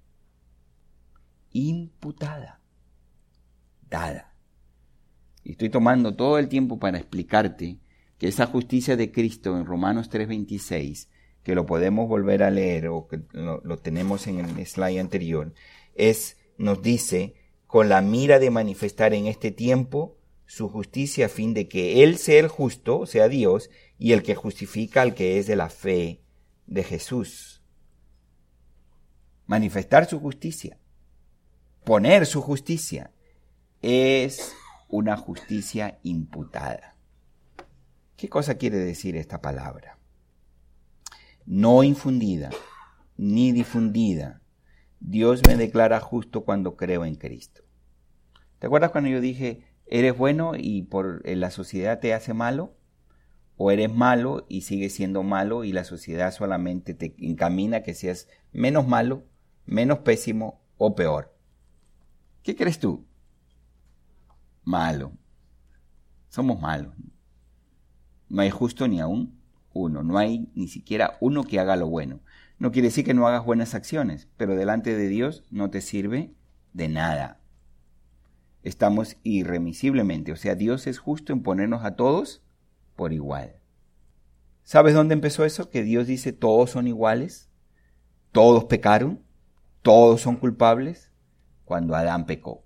Imputada. Dada. Y estoy tomando todo el tiempo para explicarte que esa justicia de Cristo en Romanos 3:26, que lo podemos volver a leer o que lo tenemos en el slide anterior, nos dice, con la mira de manifestar en este tiempo su justicia a fin de que Él sea el justo, o sea Dios, y el que justifica al que es de la fe de Jesús. Manifestar su justicia, poner su justicia, es una justicia imputada. ¿Qué cosa quiere decir esta palabra? No infundida, ni difundida. Dios me declara justo cuando creo en Cristo. ¿Te acuerdas cuando yo dije, eres bueno y por la sociedad te hace malo? O eres malo y sigues siendo malo y la sociedad solamente te encamina a que seas menos malo, menos pésimo o peor. ¿Qué crees tú? Malo. Somos malos. No hay justo ni aún uno. No hay ni siquiera uno que haga lo bueno. No quiere decir que no hagas buenas acciones, pero delante de Dios no te sirve de nada. Estamos irremisiblemente, o sea, Dios es justo en ponernos a todos por igual. ¿Sabes dónde empezó eso? Que Dios dice todos son iguales, todos pecaron, todos son culpables, cuando Adán pecó.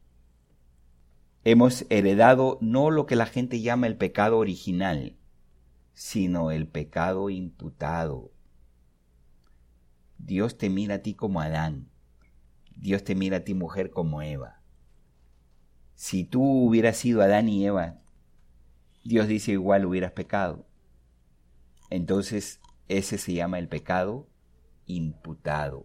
Hemos heredado no lo que la gente llama el pecado original, sino el pecado imputado. Dios te mira a ti como Adán. Dios te mira a ti, mujer, como Eva. Si tú hubieras sido Adán y Eva, Dios dice igual hubieras pecado. Entonces, ese se llama el pecado imputado.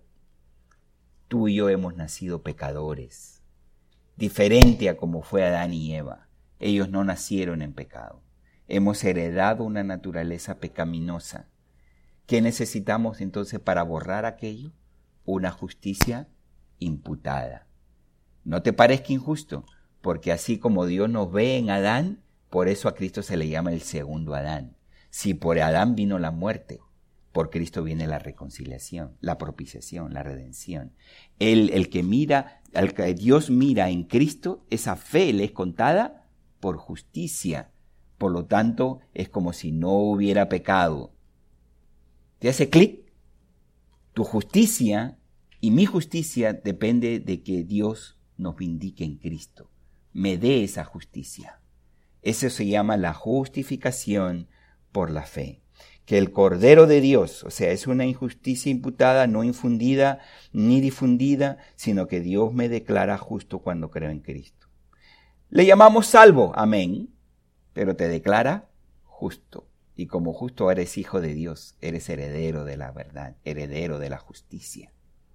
Tú y yo hemos nacido pecadores, diferente a como fue Adán y Eva. Ellos no nacieron en pecado. Hemos heredado una naturaleza pecaminosa. ¿Qué necesitamos entonces para borrar aquello? Una justicia imputada. No te parezca injusto, porque así como Dios nos ve en Adán, por eso a Cristo se le llama el segundo Adán. Si por Adán vino la muerte, por Cristo viene la reconciliación, la propiciación, la redención. El que mira, al que Dios mira en Cristo, esa fe le es contada por justicia. Por lo tanto, es como si no hubiera pecado. ¿Te hace clic? Tu justicia y mi justicia depende de que Dios nos vindique en Cristo. Me dé esa justicia. Eso se llama la justificación por la fe. Que el Cordero de Dios, o sea, es una injusticia imputada, no infundida ni difundida, sino que Dios me declara justo cuando creo en Cristo. Le llamamos salvo, amén, pero te declara justo. Y como justo eres hijo de Dios, eres heredero de la verdad, heredero de la justicia.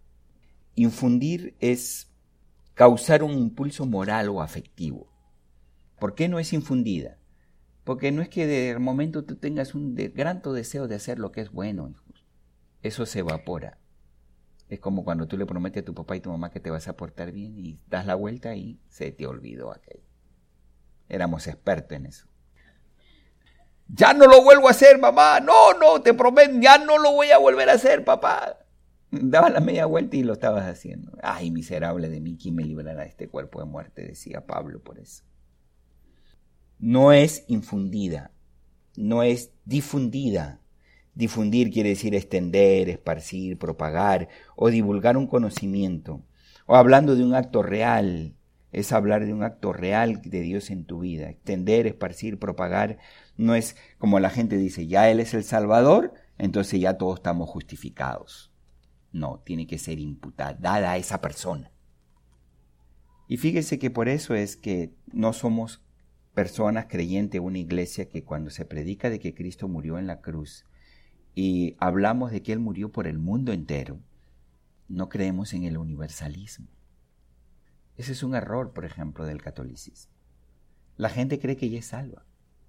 Infundir es causar un impulso moral o afectivo. ¿Por qué no es infundida? Porque no es que de momento tú tengas un gran deseo de hacer lo que es bueno. Eso se evapora. Es como cuando tú le prometes a tu papá y tu mamá que te vas a portar bien y das la vuelta y se te olvidó aquello. Éramos expertos en eso. Ya no lo vuelvo a hacer, mamá. No, te prometo, ya no lo voy a volver a hacer, papá. Daba la media vuelta y lo estabas haciendo. Ay, miserable de mí, ¿quién me librará de este cuerpo de muerte? Decía Pablo por eso. No es infundida, no es difundida. Difundir quiere decir extender, esparcir, propagar o divulgar un conocimiento. O hablando de un acto real, es hablar de un acto real de Dios en tu vida. Extender, esparcir, propagar, no es como la gente dice, ya Él es el Salvador, entonces ya todos estamos justificados. No, tiene que ser imputada a esa persona. Y fíjese que por eso es que no somos personas creyentes, una iglesia que cuando se predica de que Cristo murió en la cruz y hablamos de que Él murió por el mundo entero, no creemos en el universalismo. Ese es un error, por ejemplo, del catolicismo. La gente cree que ya es salva.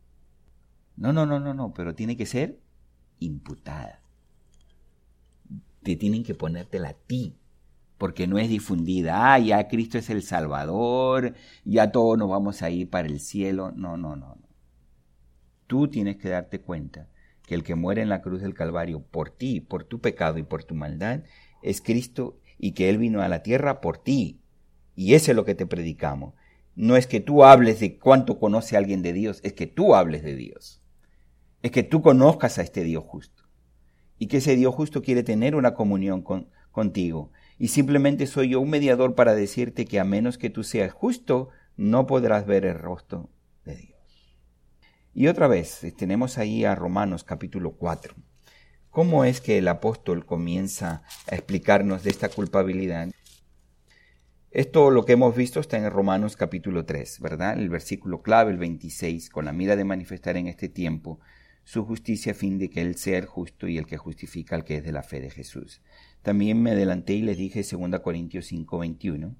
No, pero tiene que ser imputada. Te tienen que ponértela a ti, porque no es difundida. Ya Cristo es el Salvador, ya todos nos vamos a ir para el cielo. No. Tú tienes que darte cuenta que el que muere en la cruz del Calvario por ti, por tu pecado y por tu maldad, es Cristo y que Él vino a la tierra por ti. Y eso es lo que te predicamos. No es que tú hables de cuánto conoce alguien de Dios, es que tú hables de Dios. Es que tú conozcas a este Dios justo. Y que ese Dios justo quiere tener una comunión contigo. Y simplemente soy yo un mediador para decirte que a menos que tú seas justo, no podrás ver el rostro de Dios. Y otra vez, tenemos ahí a Romanos capítulo 4. ¿Cómo es que el apóstol comienza a explicarnos de esta culpabilidad? Esto lo que hemos visto está en Romanos capítulo 3, ¿verdad? El versículo clave, el 26, con la mira de manifestar en este tiempo su justicia a fin de que Él sea el justo y el que justifica al que es de la fe de Jesús. También me adelanté y les dije 2 Corintios 5:21,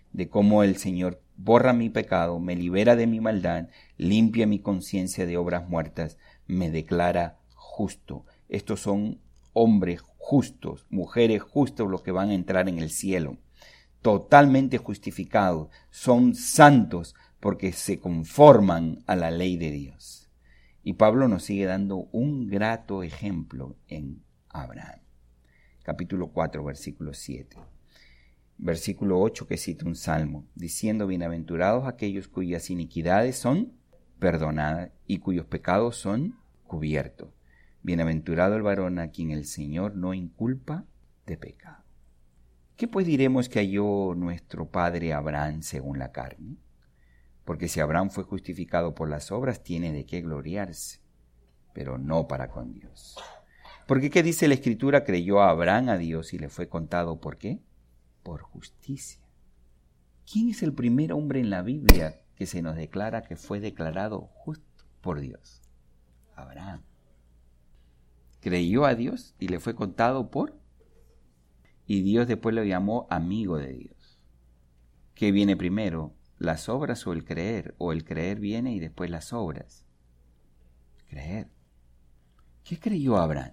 de cómo el Señor borra mi pecado, me libera de mi maldad, limpia mi conciencia de obras muertas, me declara justo. Estos son hombres justos, mujeres justos los que van a entrar en el cielo, totalmente justificados, son santos porque se conforman a la ley de Dios. Y Pablo nos sigue dando un grato ejemplo en Abraham. Capítulo 4, versículo 7. Versículo 8 que cita un salmo, diciendo: bienaventurados aquellos cuyas iniquidades son perdonadas y cuyos pecados son cubiertos. Bienaventurado el varón a quien el Señor no inculpa de pecado. ¿Qué pues diremos que halló nuestro padre Abraham según la carne? Porque si Abraham fue justificado por las obras, tiene de qué gloriarse, pero no para con Dios. Porque ¿qué dice la Escritura? Creyó a Abraham a Dios y le fue contado, ¿por qué? Por justicia. ¿Quién es el primer hombre en la Biblia que se nos declara que fue declarado justo por Dios? Abraham. Creyó a Dios y le fue contado por... Y Dios después lo llamó amigo de Dios. ¿Qué viene primero? ¿Las obras o el creer? ¿O el creer viene y después las obras? Creer. ¿Qué creyó Abraham?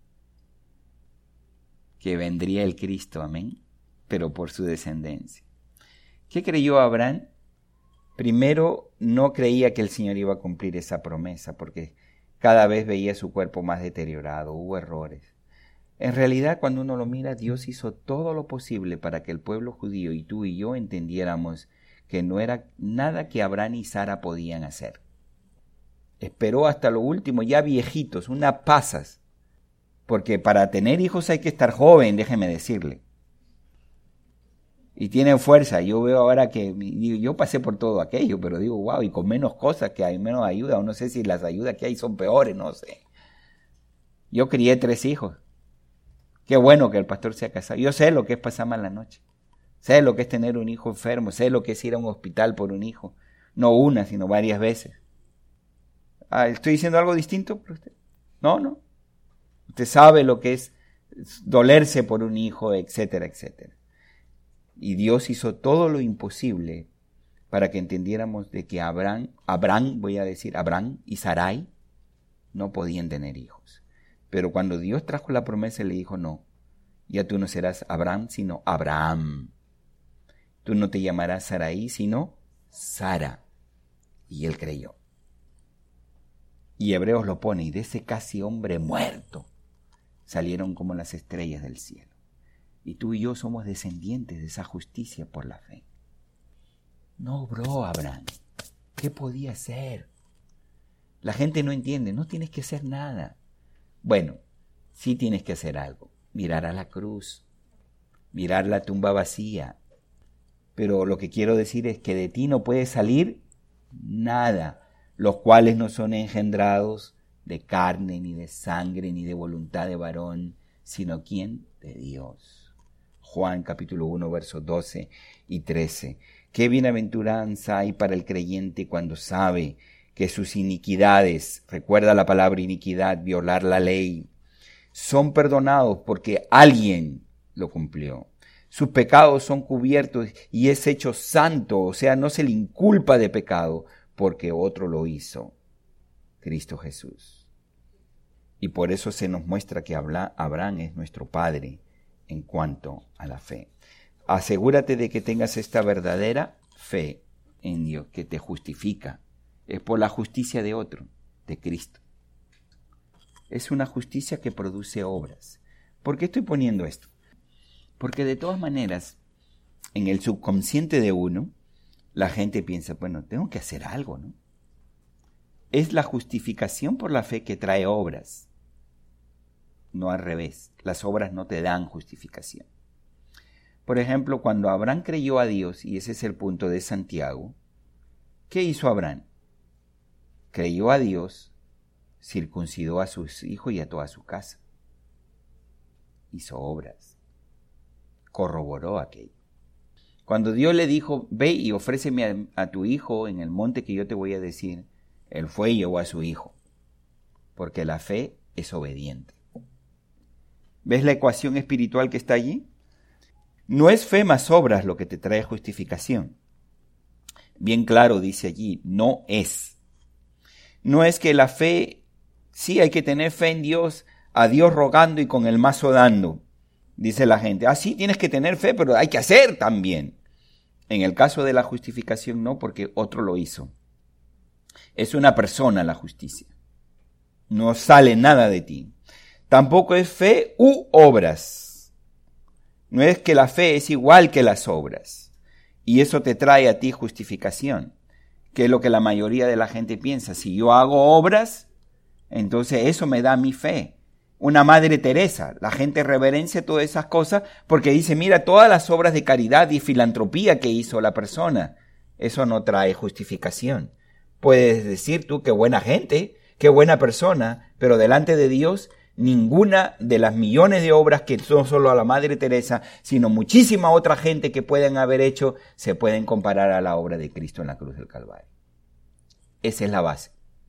Que vendría el Cristo, amén, pero por su descendencia. ¿Qué creyó Abraham? Primero, no creía que el Señor iba a cumplir esa promesa, porque cada vez veía su cuerpo más deteriorado, hubo errores. En realidad, cuando uno lo mira, Dios hizo todo lo posible para que el pueblo judío y tú y yo entendiéramos que no era nada que Abraham y Sara podían hacer. Esperó hasta lo último, ya viejitos, unas pasas, porque para tener hijos hay que estar joven, déjeme decirle. Y tienen fuerza. Yo veo ahora que yo pasé por todo aquello, pero digo, wow, y con menos cosas, que hay menos ayuda, o no sé si las ayudas que hay son peores, no sé. Yo crié 3 hijos. Qué bueno que el pastor se ha casado. Yo sé lo que es pasar mal la noche. Sé lo que es tener un hijo enfermo. Sé lo que es ir a un hospital por un hijo. No una, sino varias veces. ¿Estoy diciendo algo distinto para usted? No. Usted sabe lo que es dolerse por un hijo, etcétera, etcétera. Y Dios hizo todo lo imposible para que entendiéramos de que Abraham y Sarai no podían tener hijos. Pero cuando Dios trajo la promesa, le dijo, no, ya tú no serás Abraham, sino Abraham. Tú no te llamarás Sarai, sino Sara. Y él creyó. Y Hebreos lo pone, y de ese casi hombre muerto salieron como las estrellas del cielo. Y tú y yo somos descendientes de esa justicia por la fe. No obró Abraham. ¿Qué podía hacer? La gente no entiende, no tienes que hacer nada. Bueno, sí tienes que hacer algo. Mirar a la cruz, mirar la tumba vacía. Pero lo que quiero decir es que de ti no puede salir nada, los cuales no son engendrados de carne, ni de sangre, ni de voluntad de varón, sino ¿quién? De Dios. Juan capítulo 1, versos 12 y 13. Qué bienaventuranza hay para el creyente cuando sabe que sus iniquidades, recuerda la palabra iniquidad, violar la ley, son perdonados porque alguien lo cumplió. Sus pecados son cubiertos y es hecho santo, o sea, no se le inculpa de pecado porque otro lo hizo, Cristo Jesús. Y por eso se nos muestra que Abraham es nuestro padre en cuanto a la fe. Asegúrate de que tengas esta verdadera fe en Dios que te justifica. Es por la justicia de otro, de Cristo. Es una justicia que produce obras. ¿Por qué estoy poniendo esto? Porque de todas maneras, en el subconsciente de uno, la gente piensa, bueno, tengo que hacer algo, ¿no? Es la justificación por la fe que trae obras. No al revés. Las obras no te dan justificación. Por ejemplo, cuando Abraham creyó a Dios, y ese es el punto de Santiago, ¿qué hizo Abraham? Creyó a Dios, circuncidó a sus hijos y a toda su casa. Hizo obras. Corroboró aquello. Cuando Dios le dijo, ve y ofréceme a tu hijo en el monte que yo te voy a decir, él fue y llevó a su hijo. Porque la fe es obediente. ¿Ves la ecuación espiritual que está allí? No es fe más obras lo que te trae justificación. Bien claro dice allí, no es. No es que la fe, sí hay que tener fe en Dios, a Dios rogando y con el mazo dando. Dice la gente, sí tienes que tener fe, pero hay que hacer también. En el caso de la justificación no, porque otro lo hizo. Es una persona la justicia. No sale nada de ti. Tampoco es fe u obras. No es que la fe es igual que las obras. Y eso te trae a ti justificación, que es lo que la mayoría de la gente piensa. Si yo hago obras, entonces eso me da mi fe. Una Madre Teresa, la gente reverencia todas esas cosas porque dice, mira todas las obras de caridad y filantropía que hizo la persona. Eso no trae justificación. Puedes decir tú, qué buena gente, qué buena persona, pero delante de Dios, ninguna de las millones de obras que no solo a la Madre Teresa, sino muchísima otra gente que pueden haber hecho, se pueden comparar a la obra de Cristo en la cruz del Calvario. Esa es la base.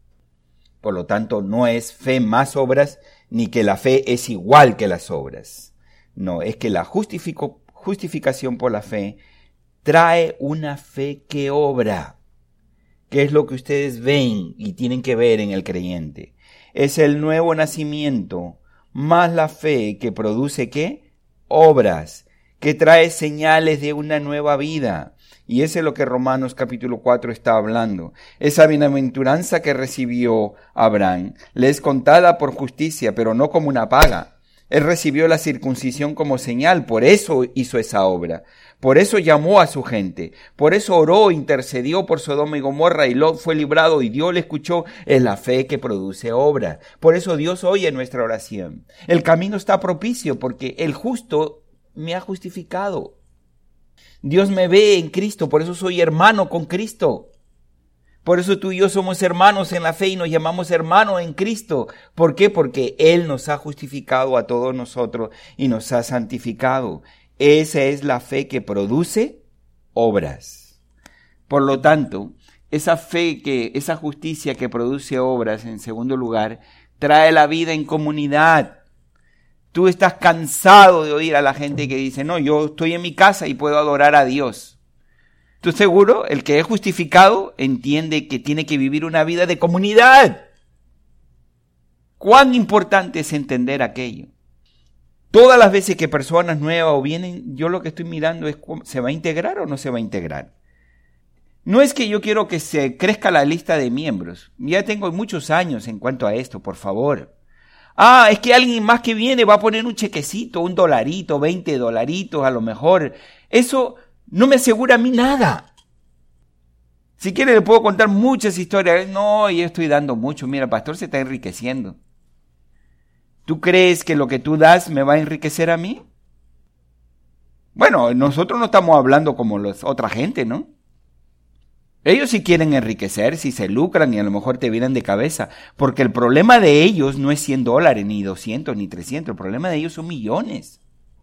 Por lo tanto, no es fe más obras, ni que la fe es igual que las obras. No, es que la justificación por la fe trae una fe que obra, que es lo que ustedes ven y tienen que ver en el creyente. Es el nuevo nacimiento, más la fe que produce ¿qué? Obras, que trae señales de una nueva vida. Y eso es lo que Romanos capítulo 4 está hablando. Esa bienaventuranza que recibió Abraham le es contada por justicia, pero no como una paga. Él recibió la circuncisión como señal, por eso hizo esa obra. Por eso llamó a su gente. Por eso oró, intercedió por Sodoma y Gomorra y Lot fue librado y Dios le escuchó. Es la fe que produce obra. Por eso Dios oye nuestra oración. El camino está propicio porque el justo me ha justificado. Dios me ve en Cristo, por eso soy hermano con Cristo. Por eso tú y yo somos hermanos en la fe y nos llamamos hermanos en Cristo. ¿Por qué? Porque Él nos ha justificado a todos nosotros y nos ha santificado. Esa es la fe que produce obras. Por lo tanto, esa justicia que produce obras, en segundo lugar, trae la vida en comunidad. Tú estás cansado de oír a la gente que dice, no, yo estoy en mi casa y puedo adorar a Dios. ¿Tú seguro? El que es justificado entiende que tiene que vivir una vida de comunidad. ¿Cuán importante es entender aquello? Todas las veces que personas nuevas o vienen, yo lo que estoy mirando es ¿se va a integrar o no se va a integrar? No es que yo quiero que se crezca la lista de miembros. Ya tengo muchos años en cuanto a esto, por favor. Es que alguien más que viene va a poner un chequecito, $1, 20 dolaritos a lo mejor. Eso no me asegura a mí nada. Si quiere le puedo contar muchas historias. No, yo estoy dando mucho. Mira, el pastor se está enriqueciendo. ¿Tú crees que lo que tú das me va a enriquecer a mí? Bueno, nosotros no estamos hablando como otra gente, ¿no? Ellos sí quieren enriquecer, si se lucran y a lo mejor te vienen de cabeza, porque el problema de ellos no es $100, ni 200, ni 300, el problema de ellos son millones.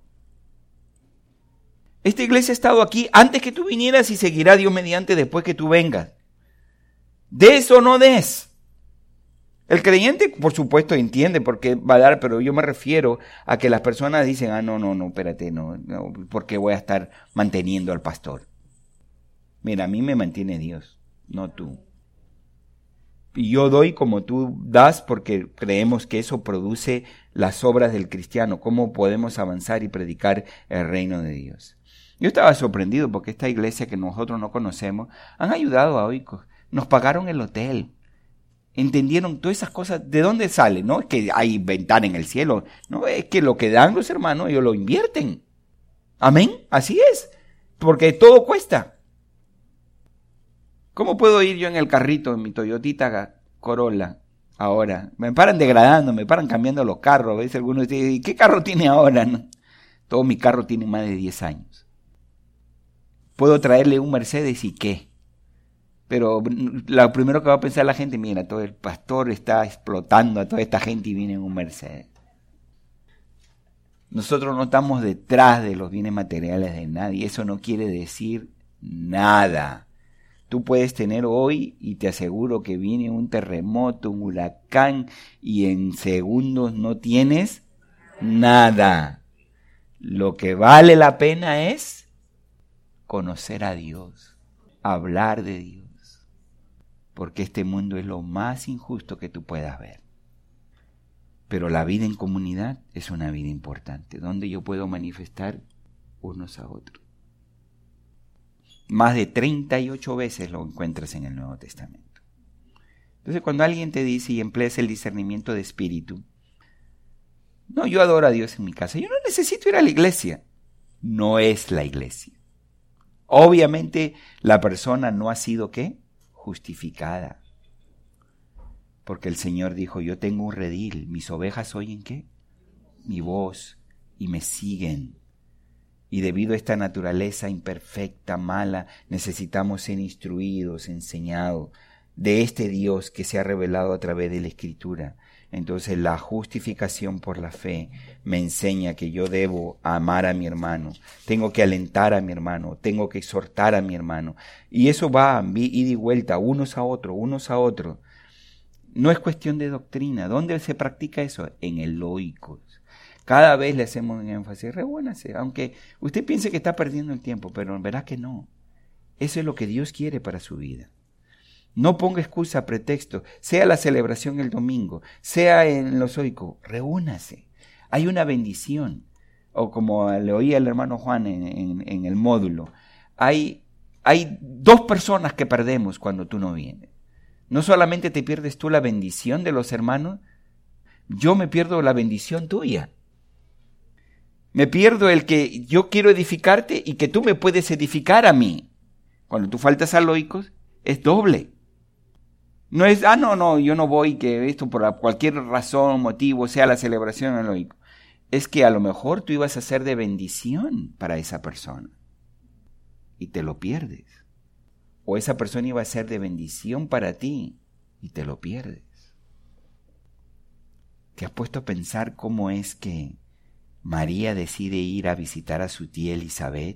Esta iglesia ha estado aquí antes que tú vinieras y seguirá Dios mediante después que tú vengas. ¿Des o no des? El creyente, por supuesto, entiende por qué va a dar, pero yo me refiero a que las personas dicen, no, espérate, no, ¿por qué voy a estar manteniendo al pastor? Mira, a mí me mantiene Dios, no tú. Y yo doy como tú das porque creemos que eso produce las obras del cristiano, cómo podemos avanzar y predicar el reino de Dios. Yo estaba sorprendido porque esta iglesia que nosotros no conocemos han ayudado a hoy, nos pagaron el hotel, entendieron todas esas cosas. ¿De dónde sale? No es que hay ventana en el cielo, no es que lo que dan los hermanos ellos lo invierten. Amén, así es, porque todo cuesta. ¿Cómo puedo ir yo en el carrito, en mi Toyotita Corolla, ahora? Me paran degradando, me paran cambiando los carros. ¿Ves? Algunos dicen, ¿qué carro tiene ahora? No. Todo mi carro tiene más de 10 años. Puedo traerle un Mercedes y qué. Pero lo primero que va a pensar la gente, mira, todo el pastor está explotando a toda esta gente y viene en un Mercedes. Nosotros no estamos detrás de los bienes materiales de nadie. Eso no quiere decir nada. Tú puedes tener hoy, y te aseguro que viene un terremoto, un huracán, y en segundos no tienes nada. Lo que vale la pena es conocer a Dios, hablar de Dios, porque este mundo es lo más injusto que tú puedas ver. Pero la vida en comunidad es una vida importante, donde yo puedo manifestar unos a otros. Más de 38 veces lo encuentras en el Nuevo Testamento. Entonces, cuando alguien te dice y empleas el discernimiento de espíritu, no, yo adoro a Dios en mi casa, yo no necesito ir a la iglesia. No es la iglesia. Obviamente, la persona no ha sido, ¿qué? Justificada. Porque el Señor dijo, yo tengo un redil, mis ovejas oyen ¿qué? Mi voz y me siguen. Y debido a esta naturaleza imperfecta, mala, necesitamos ser instruidos, enseñados de este Dios que se ha revelado a través de la Escritura. Entonces la justificación por la fe me enseña que yo debo amar a mi hermano, tengo que alentar a mi hermano, tengo que exhortar a mi hermano. Y eso va ida y vuelta, unos a otros. No es cuestión de doctrina. ¿Dónde se practica eso? En el Loicos. Cada vez le hacemos un énfasis. Reúnase, aunque usted piense que está perdiendo el tiempo, pero verá que no. Eso es lo que Dios quiere para su vida. No ponga excusa, pretexto, sea la celebración el domingo, sea en los Loicos, reúnase. Hay una bendición. O como le oía el hermano Juan en el módulo, hay 2 personas que perdemos cuando tú no vienes. No solamente te pierdes tú la bendición de los hermanos, yo me pierdo la bendición tuya. Me pierdo el que yo quiero edificarte y que tú me puedes edificar a mí. Cuando tú faltas a Loicos, es doble. No es, no, yo no voy, que esto por cualquier razón, motivo, sea la celebración en Loicos. Es que a lo mejor tú ibas a ser de bendición para esa persona y te lo pierdes. O esa persona iba a ser de bendición para ti y te lo pierdes. ¿Te has puesto a pensar cómo es que María decide ir a visitar a su tía Elizabeth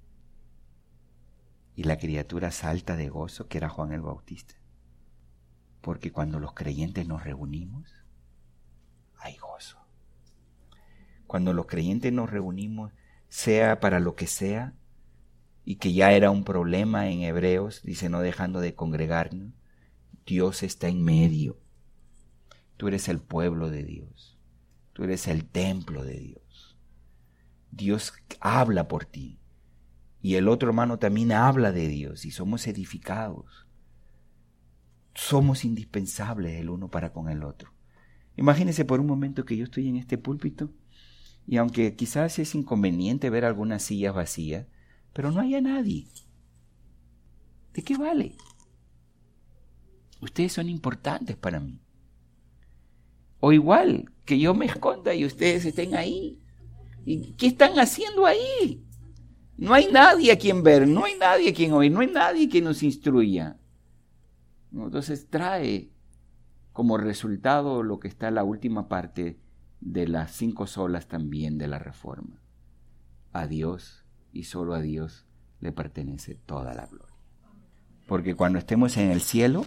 y la criatura salta de gozo, que era Juan el Bautista? Porque cuando los creyentes nos reunimos, hay gozo. Cuando los creyentes nos reunimos, sea para lo que sea, y que ya era un problema en Hebreos, dice, no dejando de congregarnos, Dios está en medio. Tú eres el pueblo de Dios. Tú eres el templo de Dios. Dios habla por ti. Y el otro hermano también habla de Dios y somos edificados. Somos indispensables el uno para con el otro. Imagínense por un momento que yo estoy en este púlpito y aunque quizás es inconveniente ver algunas sillas vacías, pero no haya nadie. ¿De qué vale? Ustedes son importantes para mí. O igual, que yo me esconda y ustedes estén ahí. ¿Y qué están haciendo ahí? No hay nadie a quien ver, no hay nadie a quien oír, no hay nadie que nos instruya. Entonces trae como resultado lo que está en la última parte de las 5 solas también de la Reforma. A Dios y solo a Dios le pertenece toda la gloria. Porque cuando estemos en el cielo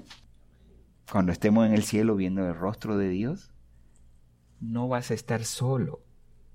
viendo el rostro de Dios, no vas a estar solo.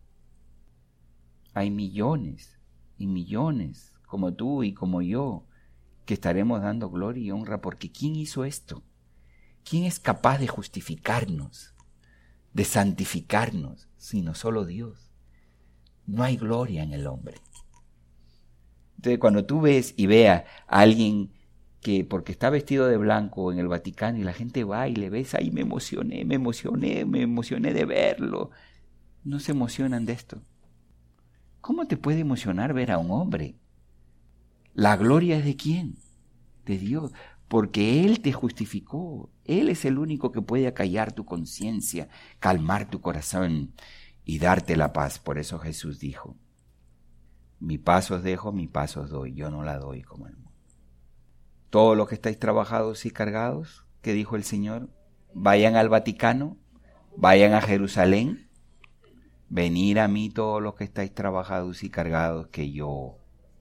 Hay millones y millones como tú y como yo que estaremos dando gloria y honra, porque ¿quién hizo esto? ¿Quién es capaz de justificarnos, de santificarnos, sino solo Dios? No hay gloria en el hombre. Entonces, cuando tú ves y veas a alguien que porque está vestido de blanco en el Vaticano y la gente va y le ves, ay, me emocioné de verlo, no se emocionan de esto. ¿Cómo te puede emocionar ver a un hombre? ¿La gloria es de quién? De Dios, porque Él te justificó. Él es el único que puede acallar tu conciencia, calmar tu corazón y darte la paz. Por eso Jesús dijo, mi paz os dejo, mi paz os doy, yo no la doy como el mundo. Todos los que estáis trabajados y cargados, que dijo el Señor, vayan al Vaticano, vayan a Jerusalén, venid a mí todos los que estáis trabajados y cargados, que yo,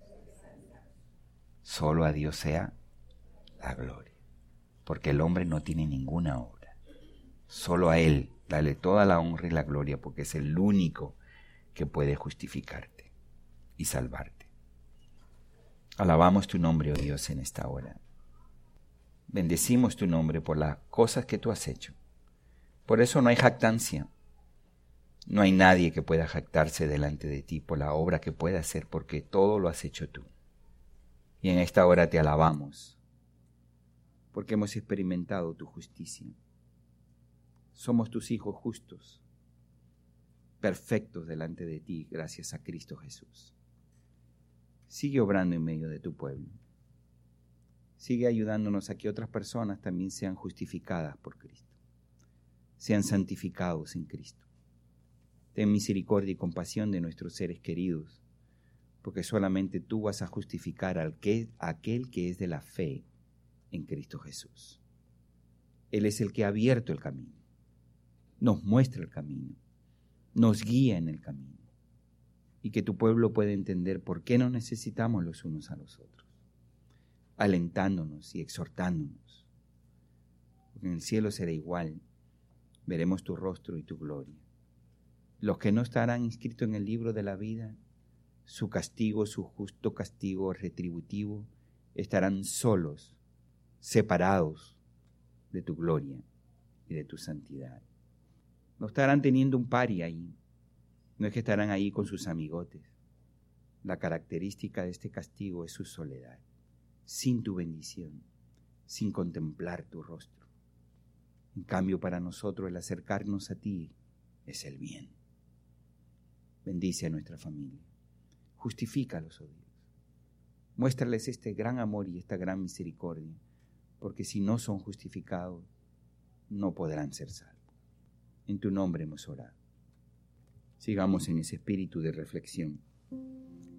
solo a Dios sea la gloria. Porque el hombre no tiene ninguna obra. Solo a Él, dale toda la honra y la gloria, porque es el único que puede justificarte y salvarte. Alabamos tu nombre, oh Dios, en esta hora. Bendecimos tu nombre por las cosas que tú has hecho. Por eso no hay jactancia. No hay nadie que pueda jactarse delante de ti por la obra que pueda hacer, porque todo lo has hecho tú. Y en esta hora te alabamos, porque hemos experimentado tu justicia. Somos tus hijos justos, perfectos delante de ti, gracias a Cristo Jesús. Sigue obrando en medio de tu pueblo. Sigue ayudándonos a que otras personas también sean justificadas por Cristo, sean santificados en Cristo. Ten misericordia y compasión de nuestros seres queridos, porque solamente tú vas a justificar a aquel que es de la fe en Cristo Jesús. Él es el que ha abierto el camino, nos muestra el camino, nos guía en el camino, y que tu pueblo pueda entender por qué nos necesitamos los unos a los otros, alentándonos y exhortándonos, porque en el cielo será igual, veremos tu rostro y tu gloria. Los que no estarán inscritos en el libro de la vida, su castigo, su justo castigo retributivo, estarán solos, separados de tu gloria y de tu santidad. No estarán teniendo un party ahí, no es que estarán ahí con sus amigotes. La característica de este castigo es su soledad, sin tu bendición, sin contemplar tu rostro. En cambio, para nosotros el acercarnos a ti es el bien. Bendice a nuestra familia. Justifícalos, oh Dios. Muéstrales este gran amor y esta gran misericordia, porque si no son justificados, no podrán ser salvos. En tu nombre hemos orado. Sigamos en ese espíritu de reflexión